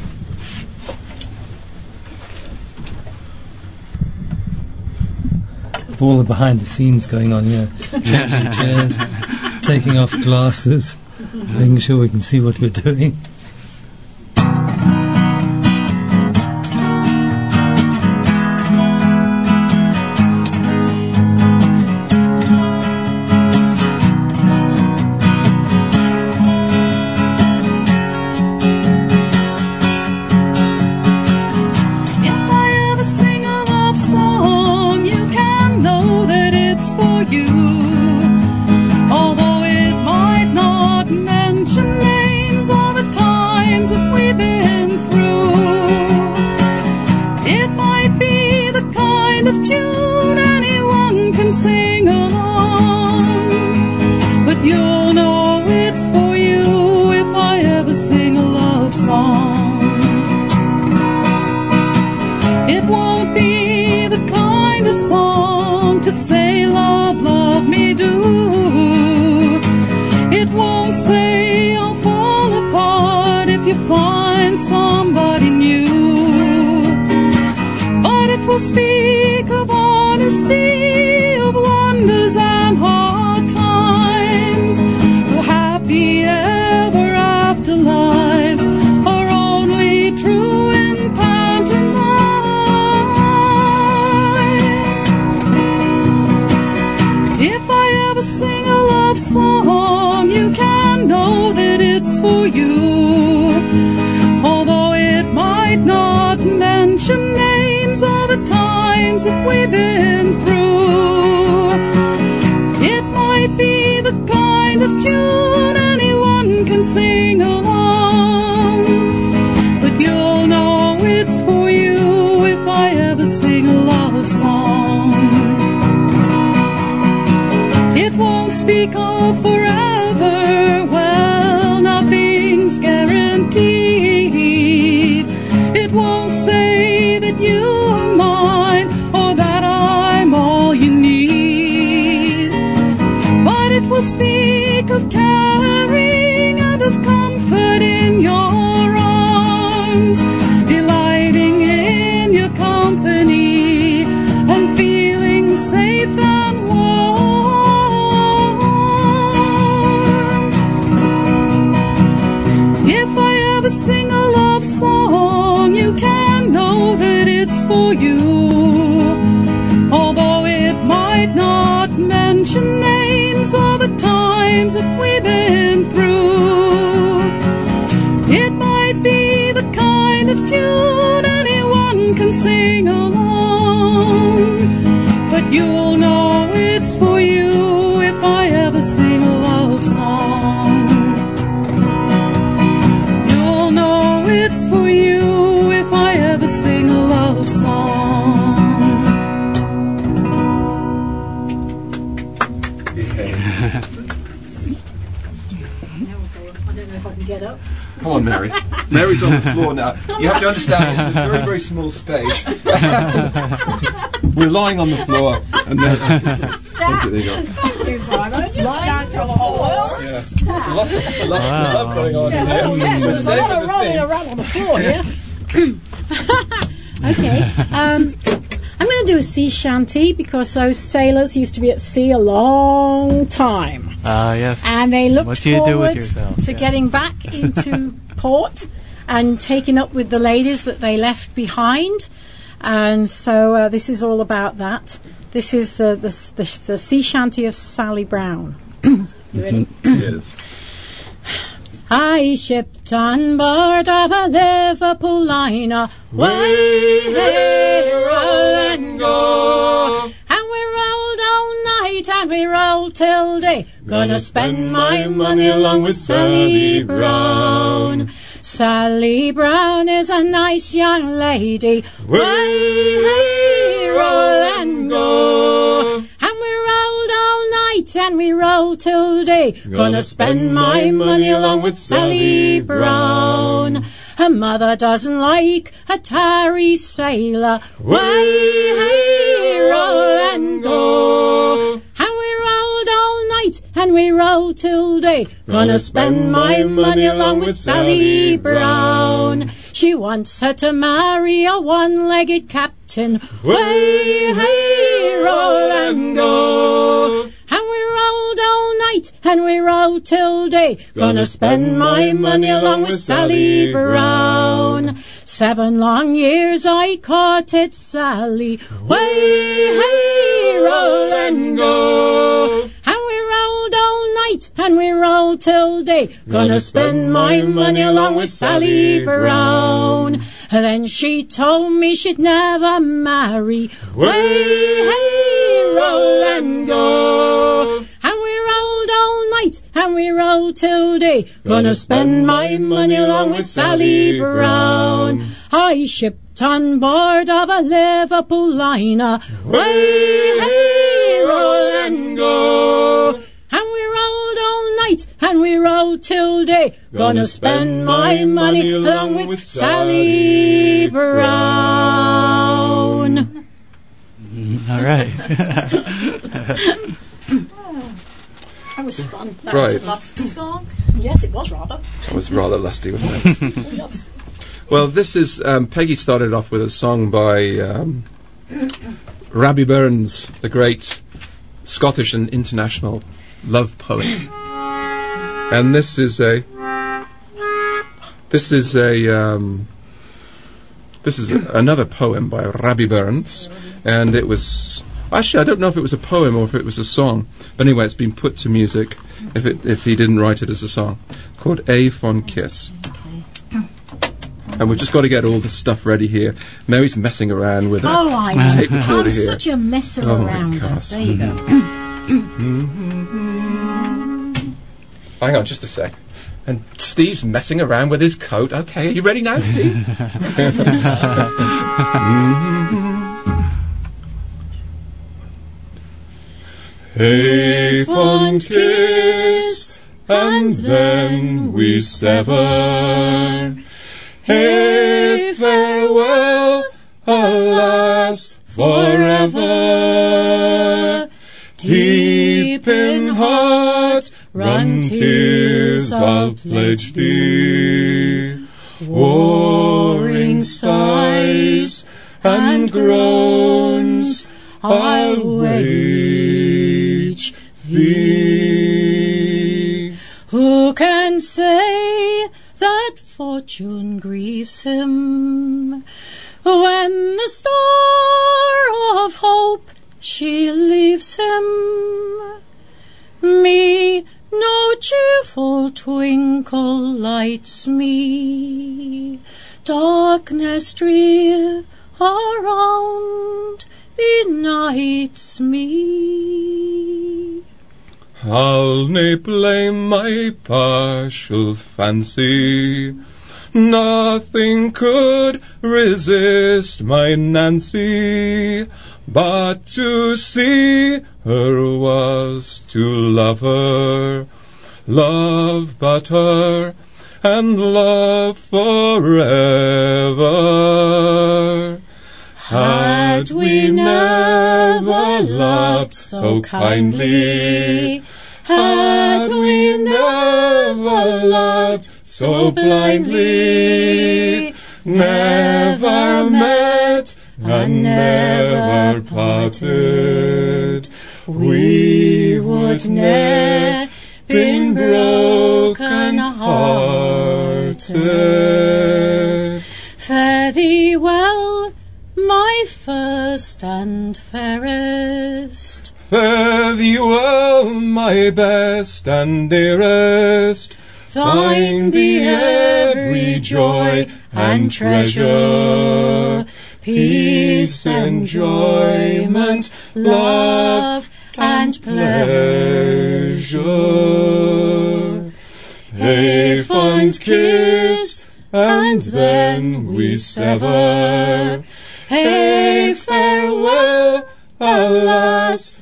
With all the behind the scenes going on here, changing chairs, taking off glasses, making sure we can see what we're doing. Come on, Mary. Mary's on the floor now. You have to understand, it's a very, very small space. We're lying on the floor. And then, thank you, there you go. Thank you, Simon. Lying on the floor. Yeah. There's a lot, a lot, Wow. a lot going on Yeah, here. oh, yes, We're there's a staying lot with of the rolling theme. around on the floor here. Okay. Um, I'm going to do a sea shanty because those sailors used to be at sea a long time. Ah, yes. And they looked What do you do forward with yourself? to Yes. getting back into port and taking up with the ladies that they left behind. And so uh, this is all about that. This is uh, the, the, the sea shanty of Sally Brown. You ready? Yes. I shipped on board of a Liverpool liner, way, hey, roll and go. And we rolled all night and we rolled till day. Gonna spend my money along with Sally Brown. Sally Brown is a nice young lady, way, hey, roll and go. And we rolled all night and we rolled till day. Gonna spend my money along with Sally Brown. Her mother doesn't like a tarry sailor. Way, hey, roll and go. And we rolled all night and we rolled till day. Gonna spend my money along with Sally Brown. She wants her to marry a one-legged captain. Way, hey, roll and go. And we rolled all night and we rolled till day. Gonna spend my money along with Sally Brown. Seven long years I courted Sally. Way, hey, roll and go. And we rolled all night and we rolled till day. Gonna spend my money along with Sally Brown. And then she told me she'd never marry. Way, hey, roll and go. And we rolled all night and we rolled till day. Gonna spend my money along with Sally Brown. I shipped on board of a Liverpool liner. Way, hey, roll and go. And we rolled all night and we rolled till day. Gonna spend my money along with Sally Brown. All right. That was fun. That Right. was a lusty song. Yes, it was rather. That was rather lusty, wasn't it? Oh, yes. Well, this is, um, Peggy started off with a song by um, Rabbie Burns, the great Scottish and international love poet. And this is a, this is a, um, this is a, another poem by Rabbie Burns, and it was, actually I don't know if it was a poem or if it was a song, but anyway it's been put to music if it, if he didn't write it as a song, called A Fond Kiss. And we've just got to get all the stuff ready here. Mary's messing around with a Oh, I know. tape recorder I'm here. such a messer Oh, my around. gosh. There you go. Hang on just a sec. And Steve's messing around with his coat. Okay, are you ready now, Steve? A fond kiss, and then we sever. Hey, farewell, alas, forever. Deep in heart run tears, I'll pledge thee. Warring sighs and groans, I'll wage thee. Who can say that fortune grieves him when the star of hope she leaves him? Me no cheerful twinkle lights me, darkness drear around benights me. I'll nae blame my partial fancy, nothing could resist my Nancy, but to see her was to love her, love but her, and love forever. Had we never loved so kindly, had we never loved so blindly, never met and never parted, we would ne'er been broken hearted. Fare thee well, my first and fairest. Fare thee well, my best and dearest. Thine be every joy and treasure, peace, enjoyment, love, and pleasure. A fond kiss, and then we sever. A farewell, alas,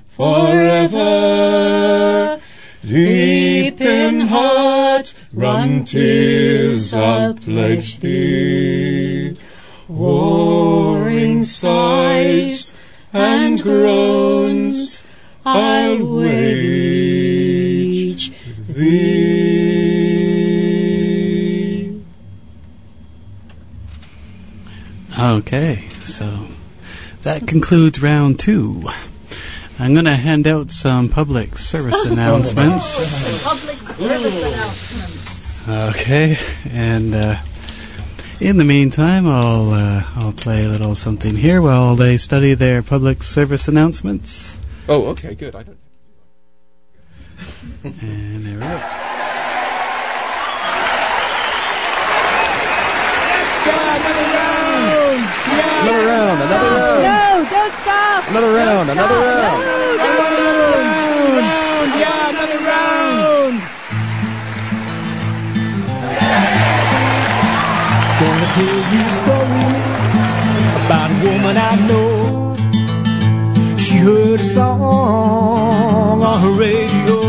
forever. Deep in heart run tears, I'll pledge thee. Warring sighs and groans, I'll wage thee. Okay, so that concludes round two. I'm going to hand out some public service announcements. Public service announcements. Okay, and uh, in the meantime, I'll uh, I'll play a little something here while they study their public service announcements. Oh, okay, good. I don't. And there we go. Another round, another round. No, don't stop. Another round, another round. No, don't Another round. Yeah, another round. Gonna tell you a story about a woman I know. She heard a song on her radio.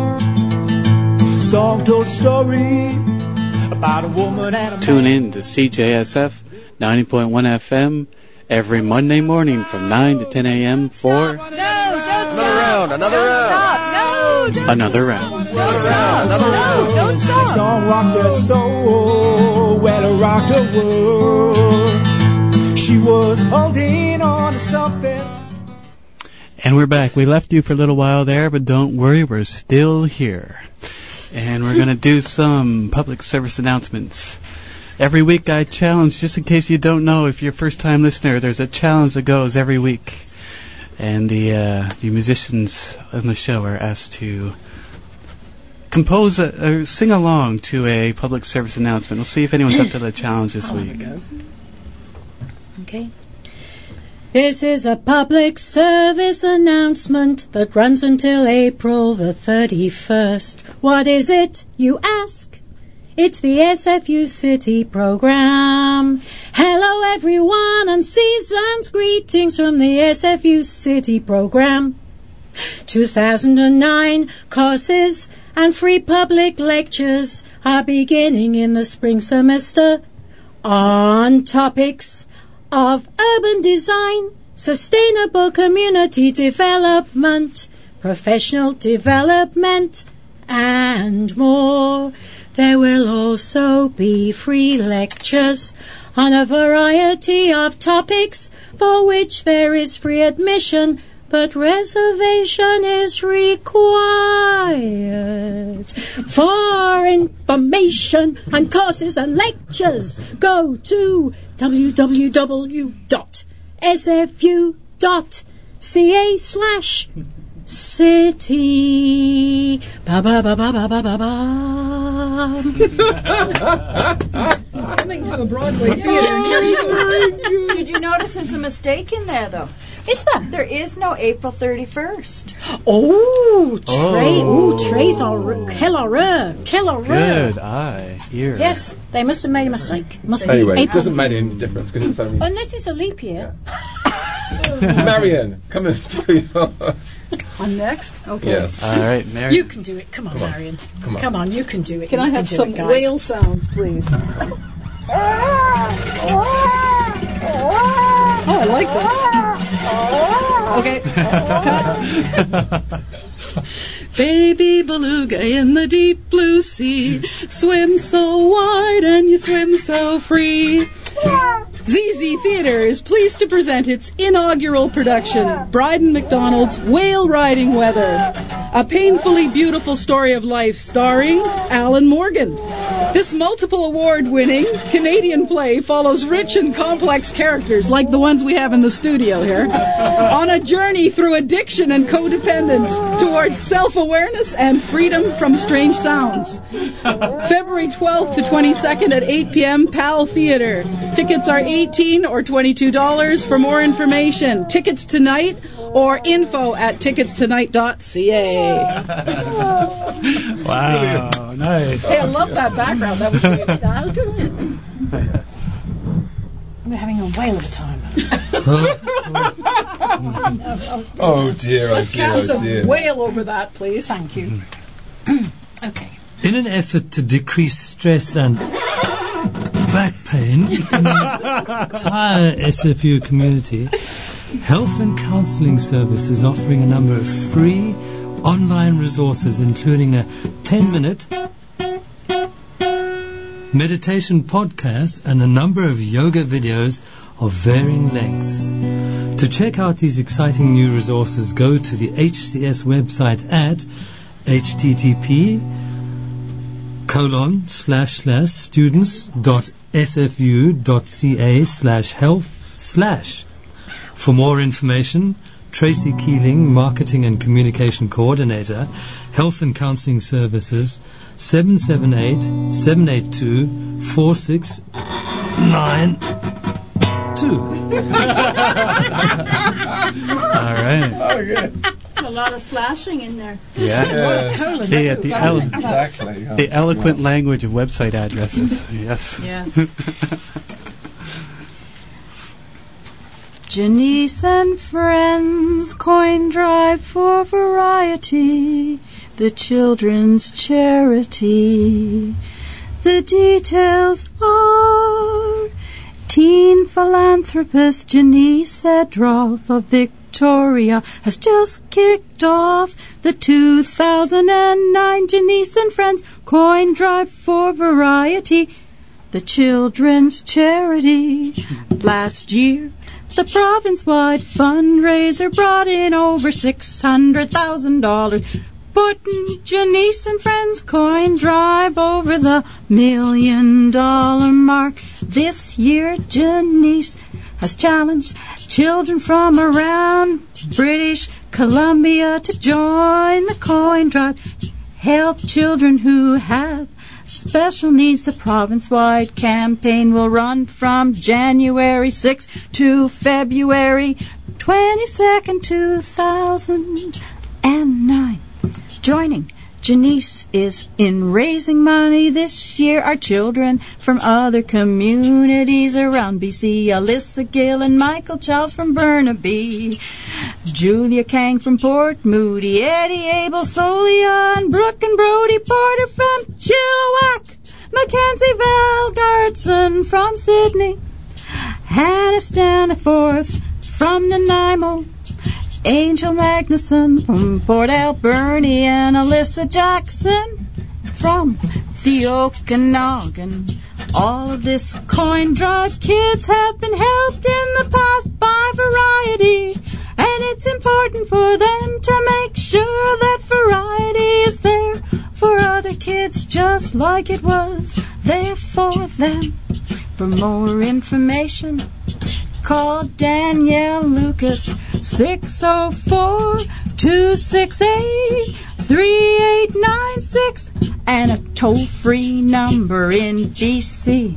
Song told a story about a woman and a man. Tune in to C J S F ninety point one F M every Monday morning from nine to ten a.m. for No, don't Another round, another Don't round. stop. No, don't another round. Another round, another round. No, don't The stop. song rocked her soul, well it rocked her world. She was holding on to something. And we're back. We left you for a little while there, but don't worry, we're still here. And we're going to do some public service announcements. Every week I challenge, just in case you don't know, if you're a first-time listener, there's a challenge that goes every week. And the uh, the musicians on the show are asked to compose a, or sing along to a public service announcement. We'll see if anyone's up to the challenge this week. Okay. This is a public service announcement that runs until April the thirty-first. What is it, you ask? It's the S F U City program. Hello everyone and season's greetings from the S F U City program. two thousand nine courses and free public lectures are beginning in the spring semester on topics of urban design, sustainable community development, professional development, and more. There will also be free lectures on a variety of topics for which there is free admission, but reservation is required. For information on courses and lectures, go to w w w dot s f u dot c a slash city. Ba ba ba ba ba ba ba ba. Coming to a Broadway theater near you. Did you notice there's a mistake in there, though? Is that? There is no April thirty-first. Oh, Trey. Oh. Oh, Trey's all Keller. Keller. Good eye, ear. Yes, they must have made a mistake. Must Anyway, be it April. doesn't make any difference because it's only. Unless it's a leap year. Marion, come and do yours. I'm next? Okay. Yes. All right, Marion. You can do it. Come on, Come on. Marion. Come on. Come on, you can do it. Can You I have do some it, guys. whale sounds, please? Oh, I like this. Okay. Baby beluga in the deep blue sea, swim so wide and you swim so free. Z Z Theatre is pleased to present its inaugural production, Bryden McDonald's Whale Riding Weather, a painfully beautiful story of life starring Alan Morgan. This multiple award-winning Canadian play follows rich and complex characters, like the ones we have in the studio here, on a journey through addiction and codependence towards self-awareness and freedom from strange sounds. February twelfth to twenty-second at eight p.m. Pal Theatre. Tickets are eighteen dollars or twenty-two dollars. For more information, Tickets Tonight or info at tickets tonight dot c a. Wow, nice. Hey, I love that background. That was really, that was good. We're having a whale of a time. Oh dear, oh Let's dear, cast oh some dear. whale over that, please. Thank you. Okay. In an effort to decrease stress and back pain in the entire S F U community, Health and Counselling Service is offering a number of free online resources, including a ten-minute meditation podcast and a number of yoga videos of varying lengths. To check out these exciting new resources, go to the H C S website at http colon slash slash students dot sfu dot ca slash health slash. For more information, Tracy Keeling, Marketing and Communication Coordinator, Health and Counselling Services, seven seven eight, seven eight two, four six nine two. All right. Okay. A lot of slashing in there. Yeah. Yes. The, uh, the, elo- Exactly. yeah. the eloquent language of website addresses. Yes. Yes. Janice and friends, coin drive for variety, the children's charity. The details are teen philanthropist Janice Edroff of Victoria has just kicked off the two thousand nine Janice and Friends coin drive for variety, the children's charity. Last year, the province-wide fundraiser brought in over six hundred thousand dollars, putting Janice and Friends coin drive over the million-dollar mark. This year, Janice has challenged children from around British Columbia to join the coin drive. Help children who have special needs. The province-wide campaign will run from January sixth to February twenty-second, two thousand nine. Joining Janice is in raising money this year are children from other communities around B C. Alyssa Gill and Michael Charles from Burnaby, Julia Kang from Port Moody, Eddie Abel, Solian, Brooke and Brody Porter from Chilliwack, Mackenzie Valgardson from Sydney, Hannah Staniforth from Nanaimo, Angel Magnuson from Port Alberni, and Alyssa Jackson from the Okanagan. All of this coin drive kids have been helped in the past by Variety, and it's important for them to make sure that Variety is there for other kids just like it was there for them. For more information, call Danielle Lucas, six oh four, two six eight, three eight nine six, and a toll-free number in B C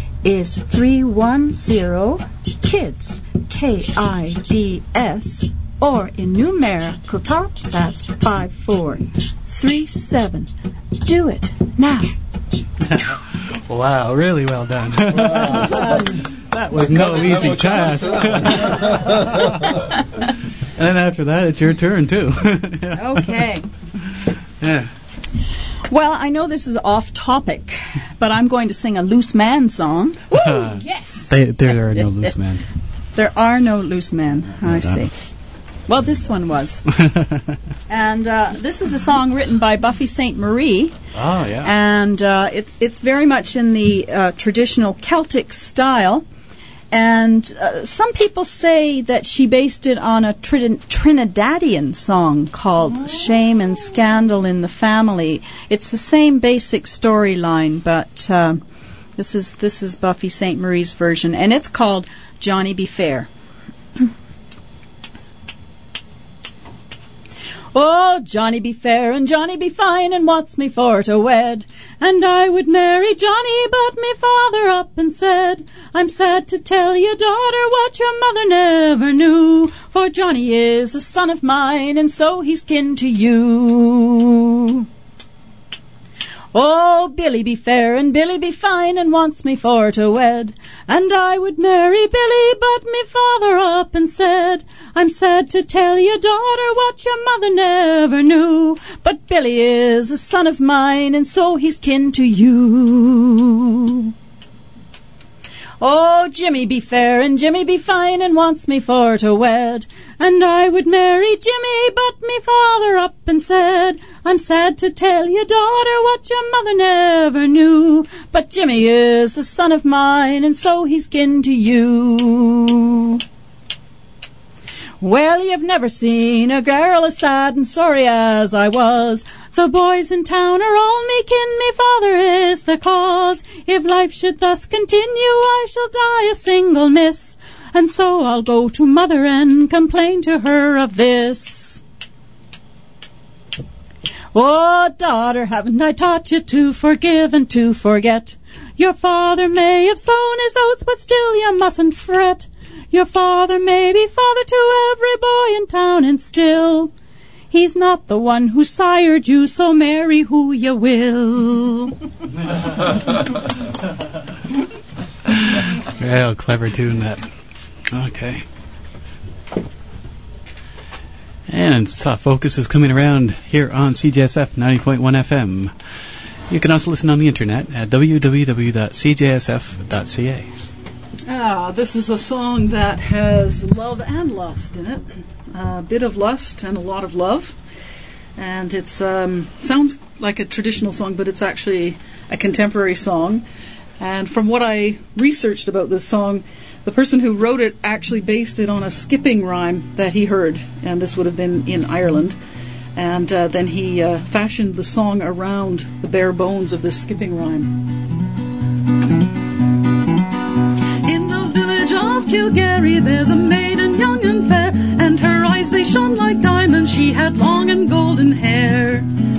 is three one zero, KIDS, K I D S, or in numerical top, that's five four three seven. Do it now. Wow, really well done. Well done. That That was no easy task. And then after that, it's your turn, too. Yeah. Okay. Yeah. Well, I know this is off topic, but I'm going to sing a loose man song. Woo! Yes. They, there are no loose men. There are no loose men. I see. Well, this one was. And uh, this is a song written by Buffy Sainte Marie. Oh, yeah. And uh, it's it's very much in the uh, traditional Celtic style. And uh, some people say that she based it on a Trin- Trinidadian song called oh. Shame and Scandal in the Family. It's the same basic storyline, but uh, this is this is Buffy Sainte Marie's version, and it's called Johnny Be Fair. Oh, Johnny be fair and Johnny be fine and wants me for to wed. And I would marry Johnny, but me father up and said, I'm sad to tell you, daughter, what your mother never knew. For Johnny is a son of mine, and so he's kin to you. Oh, Billy be fair and Billy be fine and wants me for to wed. And I would marry Billy, but me father up and said, I'm sad to tell you, daughter, what your mother never knew. But Billy is a son of mine, and so he's kin to you. Oh, Jimmy be fair and Jimmy be fine and wants me for to wed. And I would marry Jimmy, but me father up and said, I'm sad to tell you, daughter, what your mother never knew. But Jimmy is a son of mine, and so he's kin to you. Well, you've never seen a girl as sad and sorry as I was. The boys in town are all me kin, me father is the cause. If life should thus continue, I shall die a single miss. And so I'll go to mother and complain to her of this. Oh, daughter, haven't I taught you to forgive and to forget? Your father may have sown his oats, but still you mustn't fret. Your father may be father to every boy in town, and still he's not the one who sired you, so marry who you will. Well, clever tune that. Okay. And Soft Focus is coming around here on C J S F ninety point one F M. You can also listen on the internet at w w w dot c j s f dot c a. Ah, this is a song that has love and lust in it. A bit of lust and a lot of love. And it um, sounds like a traditional song, but it's actually a contemporary song. And from what I researched about this song, the person who wrote it actually based it on a skipping rhyme that he heard. And this would have been in Ireland. And uh, then he uh, fashioned the song around the bare bones of this skipping rhyme. Of Kilgarry, there's a maiden young and fair, and her eyes they shone like diamonds. She had long and golden hair.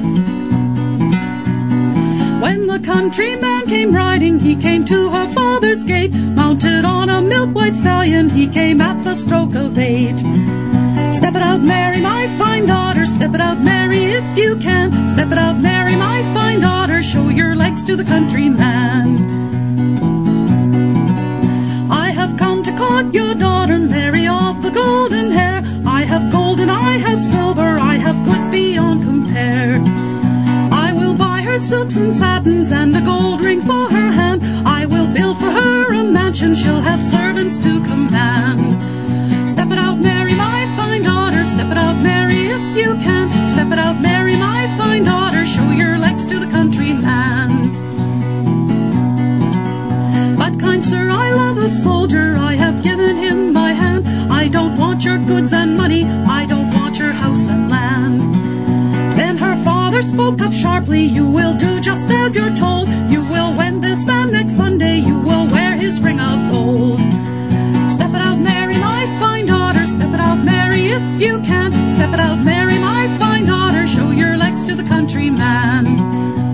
When the countryman came riding, he came to her father's gate, mounted on a milk-white stallion. He came at the stroke of eight. Step it out, Mary, my fine daughter. Step it out, Mary, if you can. Step it out, Mary, my fine daughter. Show your legs to the countryman. Come to court your daughter, Mary of the golden hair. I have gold and I have silver, I have goods beyond compare. I will buy her silks and satins and a gold ring for her hand. I will build for her a mansion, she'll have servants to command. Step it out, Mary, my fine daughter. Step it out, Mary, if you can. Step it out, Mary, my fine daughter. Show your legs to the countryman. But kind sir, I love a soldier, I have given him my hand. I don't want your goods and money, I don't want your house and land. Then her father spoke up sharply, you will do just as you're told. You will wed this man next Sunday, you will wear his ring of gold. Step it out, Mary, my fine daughter. Step it out, Mary, if you can. Step it out, Mary, my fine daughter. Show your legs to the countryman.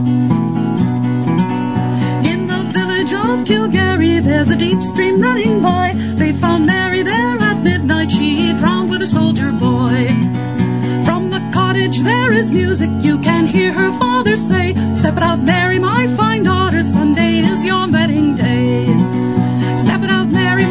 Of Kilgarry, there's a deep stream running by. They found Mary there at midnight, she drowned with a soldier boy. From the cottage there is music, you can hear her father say, step it out, Mary, my fine daughter, Sunday is your wedding day. Step it out, Mary,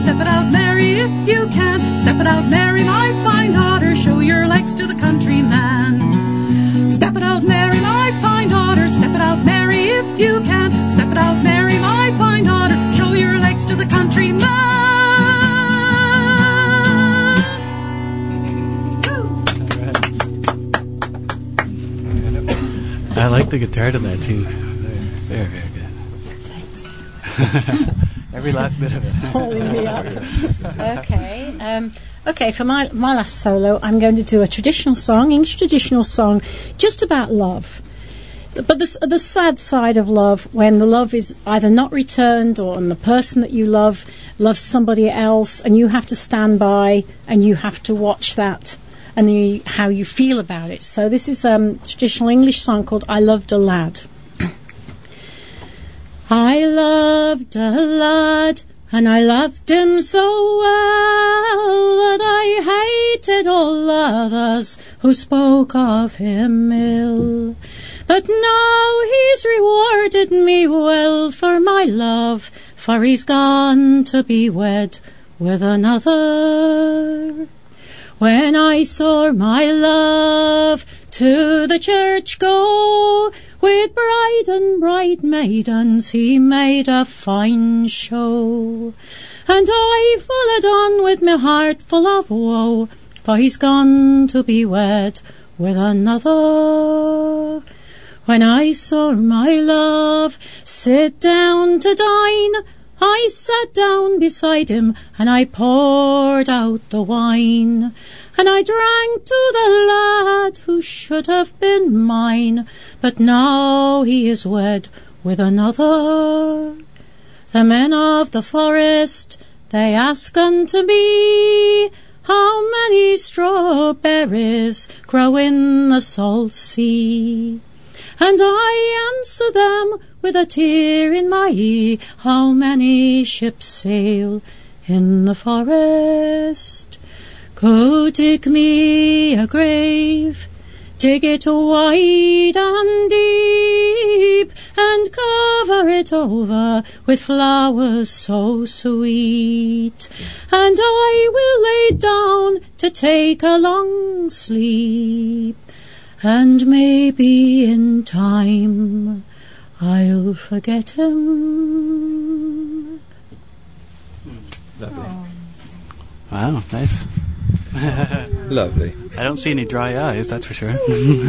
Step it out, Mary, if you can. Step it out, Mary, my fine daughter. Show your legs to the countryman. Step it out, Mary, my fine daughter. Step it out, Mary, if you can. Step it out, Mary, my fine daughter. Show your legs to the countryman. I like the guitar to that too. Very, very good. Thanks. Every last bit of it. Holding me up. Okay. Um, okay, for my, my last solo, I'm going to do a traditional song, English traditional song, just about love. But the, the sad side of love, when the love is either not returned or and the person that you love loves somebody else, and you have to stand by and you have to watch that and the, how you feel about it. So this is um, a traditional English song called I Loved a Lad. I loved a lad, and I loved him so well that I hated all others who spoke of him ill. But now he's rewarded me well for my love, for he's gone to be wed with another. When I saw my love to the church go, with bride and bridemaidens he made a fine show. And I followed on with my heart full of woe, for he's gone to be wed with another. When I saw my love sit down to dine, I sat down beside him and I poured out the wine. And I drank to the lad who should have been mine, but now he is wed with another. The men of the forest, they ask unto me, how many strawberries grow in the salt sea? And I answer them with a tear in my eye, how many ships sail in the forest? Go dig me a grave, dig it wide and deep, and cover it over with flowers so sweet. And I will lay down to take a long sleep, and maybe in time I'll forget him. Lovely. Wow, nice. Lovely. I don't see any dry eyes, that's for sure.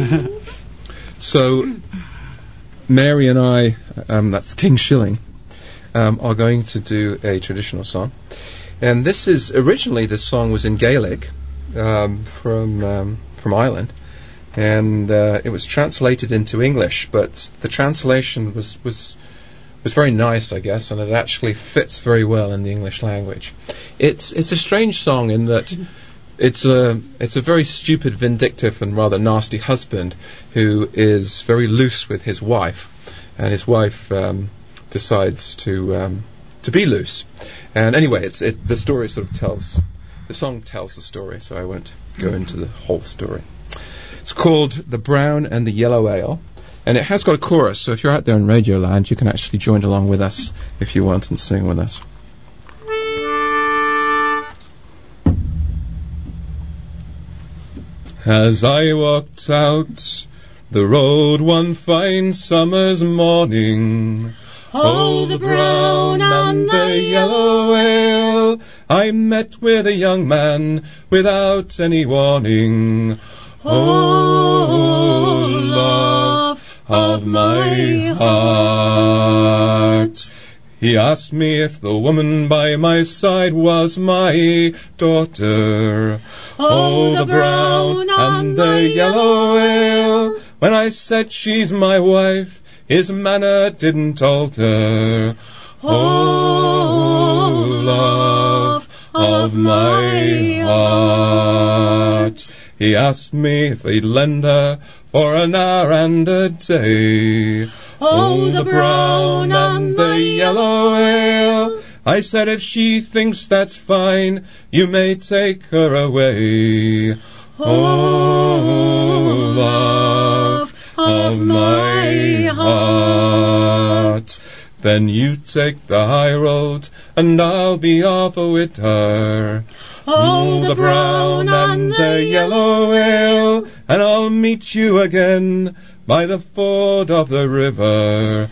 So, Mary and I, um, that's King Shilling, um, are going to do a traditional song. And this is, originally this song was in Gaelic, um, from um, from Ireland. And uh, it was translated into English, but the translation was, was was very nice, I guess, and it actually fits very well in the English language. It's it's a strange song in that it's a it's a very stupid, vindictive, and rather nasty husband who is very loose with his wife, and his wife um, decides to um, to be loose. And anyway, it's it the story sort of tells the song tells the story, so I won't go into the whole story. It's called The Brown and the Yellow Ale, and it has got a chorus, so if you're out there in Radio Land, you can actually join along with us if you want and sing with us. As I walked out the road one fine summer's morning, oh, the brown and the yellow ale, I met with a young man without any warning. Oh, love of my heart. He asked me if the woman by my side was my daughter. Oh, the brown and the yellow ale. When I said she's my wife, his manner didn't alter. Oh, love of my heart. He asked me if he'd lend her for an hour and a day. Oh, the brown and the yellow ale. I said, if she thinks that's fine, you may take her away. Oh, love of my heart. Then you take the high road, and I'll be off with her. Oh, the brown and the yellow ale, and I'll meet you again by the ford of the river.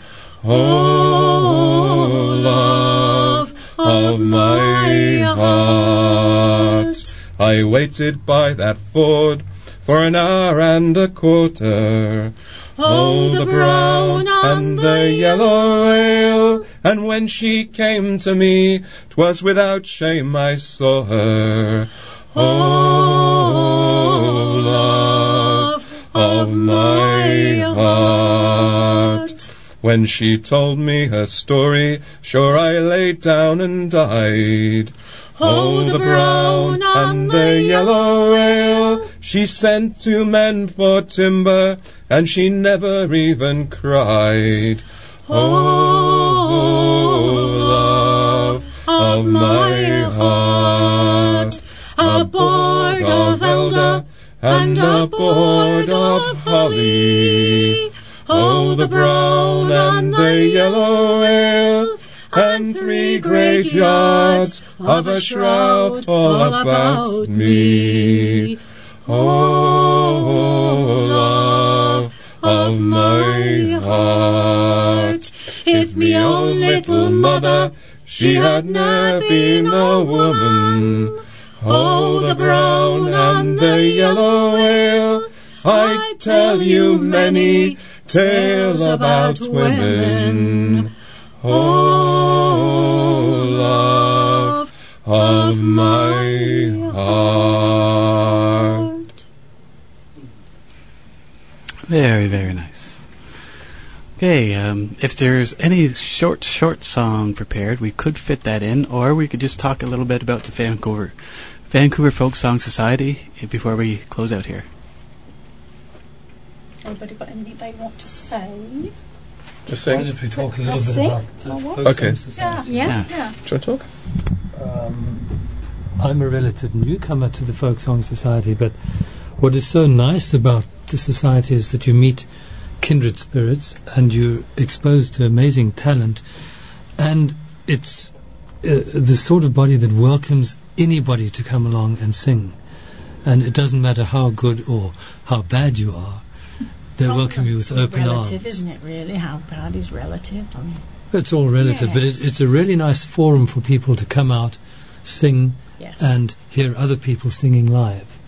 Oh, love of my heart. I waited by that ford for an hour and a quarter. Oh, the brown and the yellow ale, and when she came to me, 'twas without shame I saw her. Oh, love of my heart. When she told me her story, sure I laid down and died. Oh, the brown and the yellow ale, she sent two men for timber, and she never even cried. Oh, love of my heart. A board of elder and a board of holly. Oh, the brown and the yellow ale, and three great yards of a shroud all about me. Oh, love of my heart. If me own little mother, she had ne'er been a woman. Oh, the brown and the yellow ale, I'd tell you many tales about women. Oh, love of my heart. Very, very nice. Okay, um, if there's any short, short song prepared, we could fit that in, or we could just talk a little bit about the Vancouver, Vancouver Folk Song Society before we close out here. Anybody got anything they want to say? Just saying. Why don't we talk a little Just bit sing? about the Or what? Folk Okay. Song Society? Yeah, yeah, Yeah. yeah. Do you want to talk? Um, I'm a relative newcomer to the Folk Song Society, but what is so nice about the society is that you meet kindred spirits and you're exposed to amazing talent, and it's uh, the sort of body that welcomes anybody to come along and sing. And it doesn't matter how good or how bad you are, they welcome you with open relative, arms. isn't it, really? How bad is relative? I mean, It's all relative, but it, Yes. it's a really nice forum for people to come out, sing, yes. and hear other people singing live.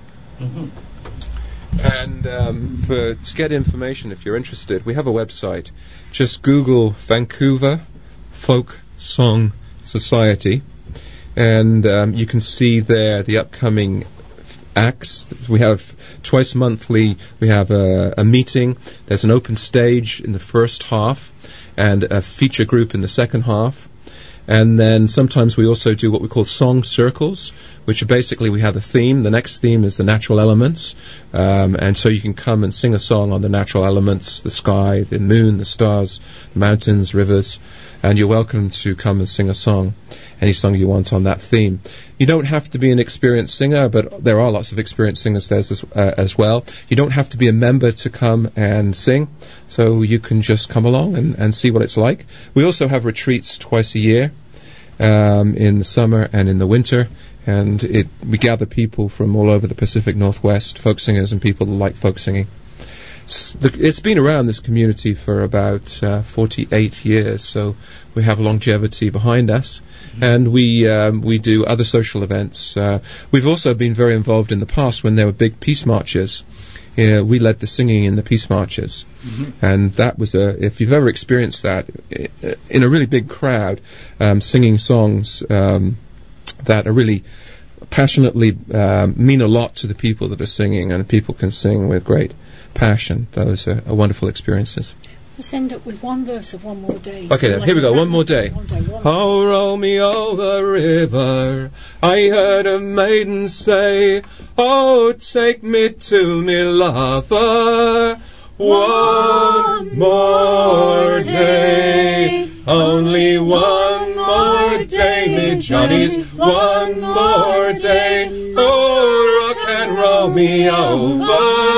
And um, for to get information, if you're interested, we have a website. Just Google Vancouver Folk Song Society, and um, you can see there the upcoming acts. We have twice monthly. We have a, a meeting. There's an open stage in the first half, and a feature group in the second half. And then sometimes we also do what we call song circles, which are basically we have a theme. The next theme is the natural elements. Um, and so you can come and sing a song on the natural elements, the sky, the moon, the stars, mountains, rivers. And you're welcome to come and sing a song, any song you want on that theme. You don't have to be an experienced singer, but there are lots of experienced singers there as, uh, as well. You don't have to be a member to come and sing, so you can just come along and, and see what it's like. We also have retreats twice a year, um, in the summer and in the winter, and it, we gather people from all over the Pacific Northwest, folk singers and people that like folk singing. It's been around this community for about uh, forty-eight years, so we have longevity behind us, mm-hmm. and we um, we do other social events. Uh, we've also been very involved in the past when there were big peace marches. Uh, we led the singing in the peace marches, mm-hmm. and that was a. If you've ever experienced that in a really big crowd, um, singing songs um, that are really passionately um, mean a lot to the people that are singing, and people can sing with great passion. Those are, are wonderful experiences. Let's end up with one verse of One More Day. Okay, then, like here we go. One more day. One day one. Oh, roll me o'er the river. I heard a maiden say, oh, take me to me lover. One more day. Only one more day, me Johnnies. One more day. Oh, rock and roll me over.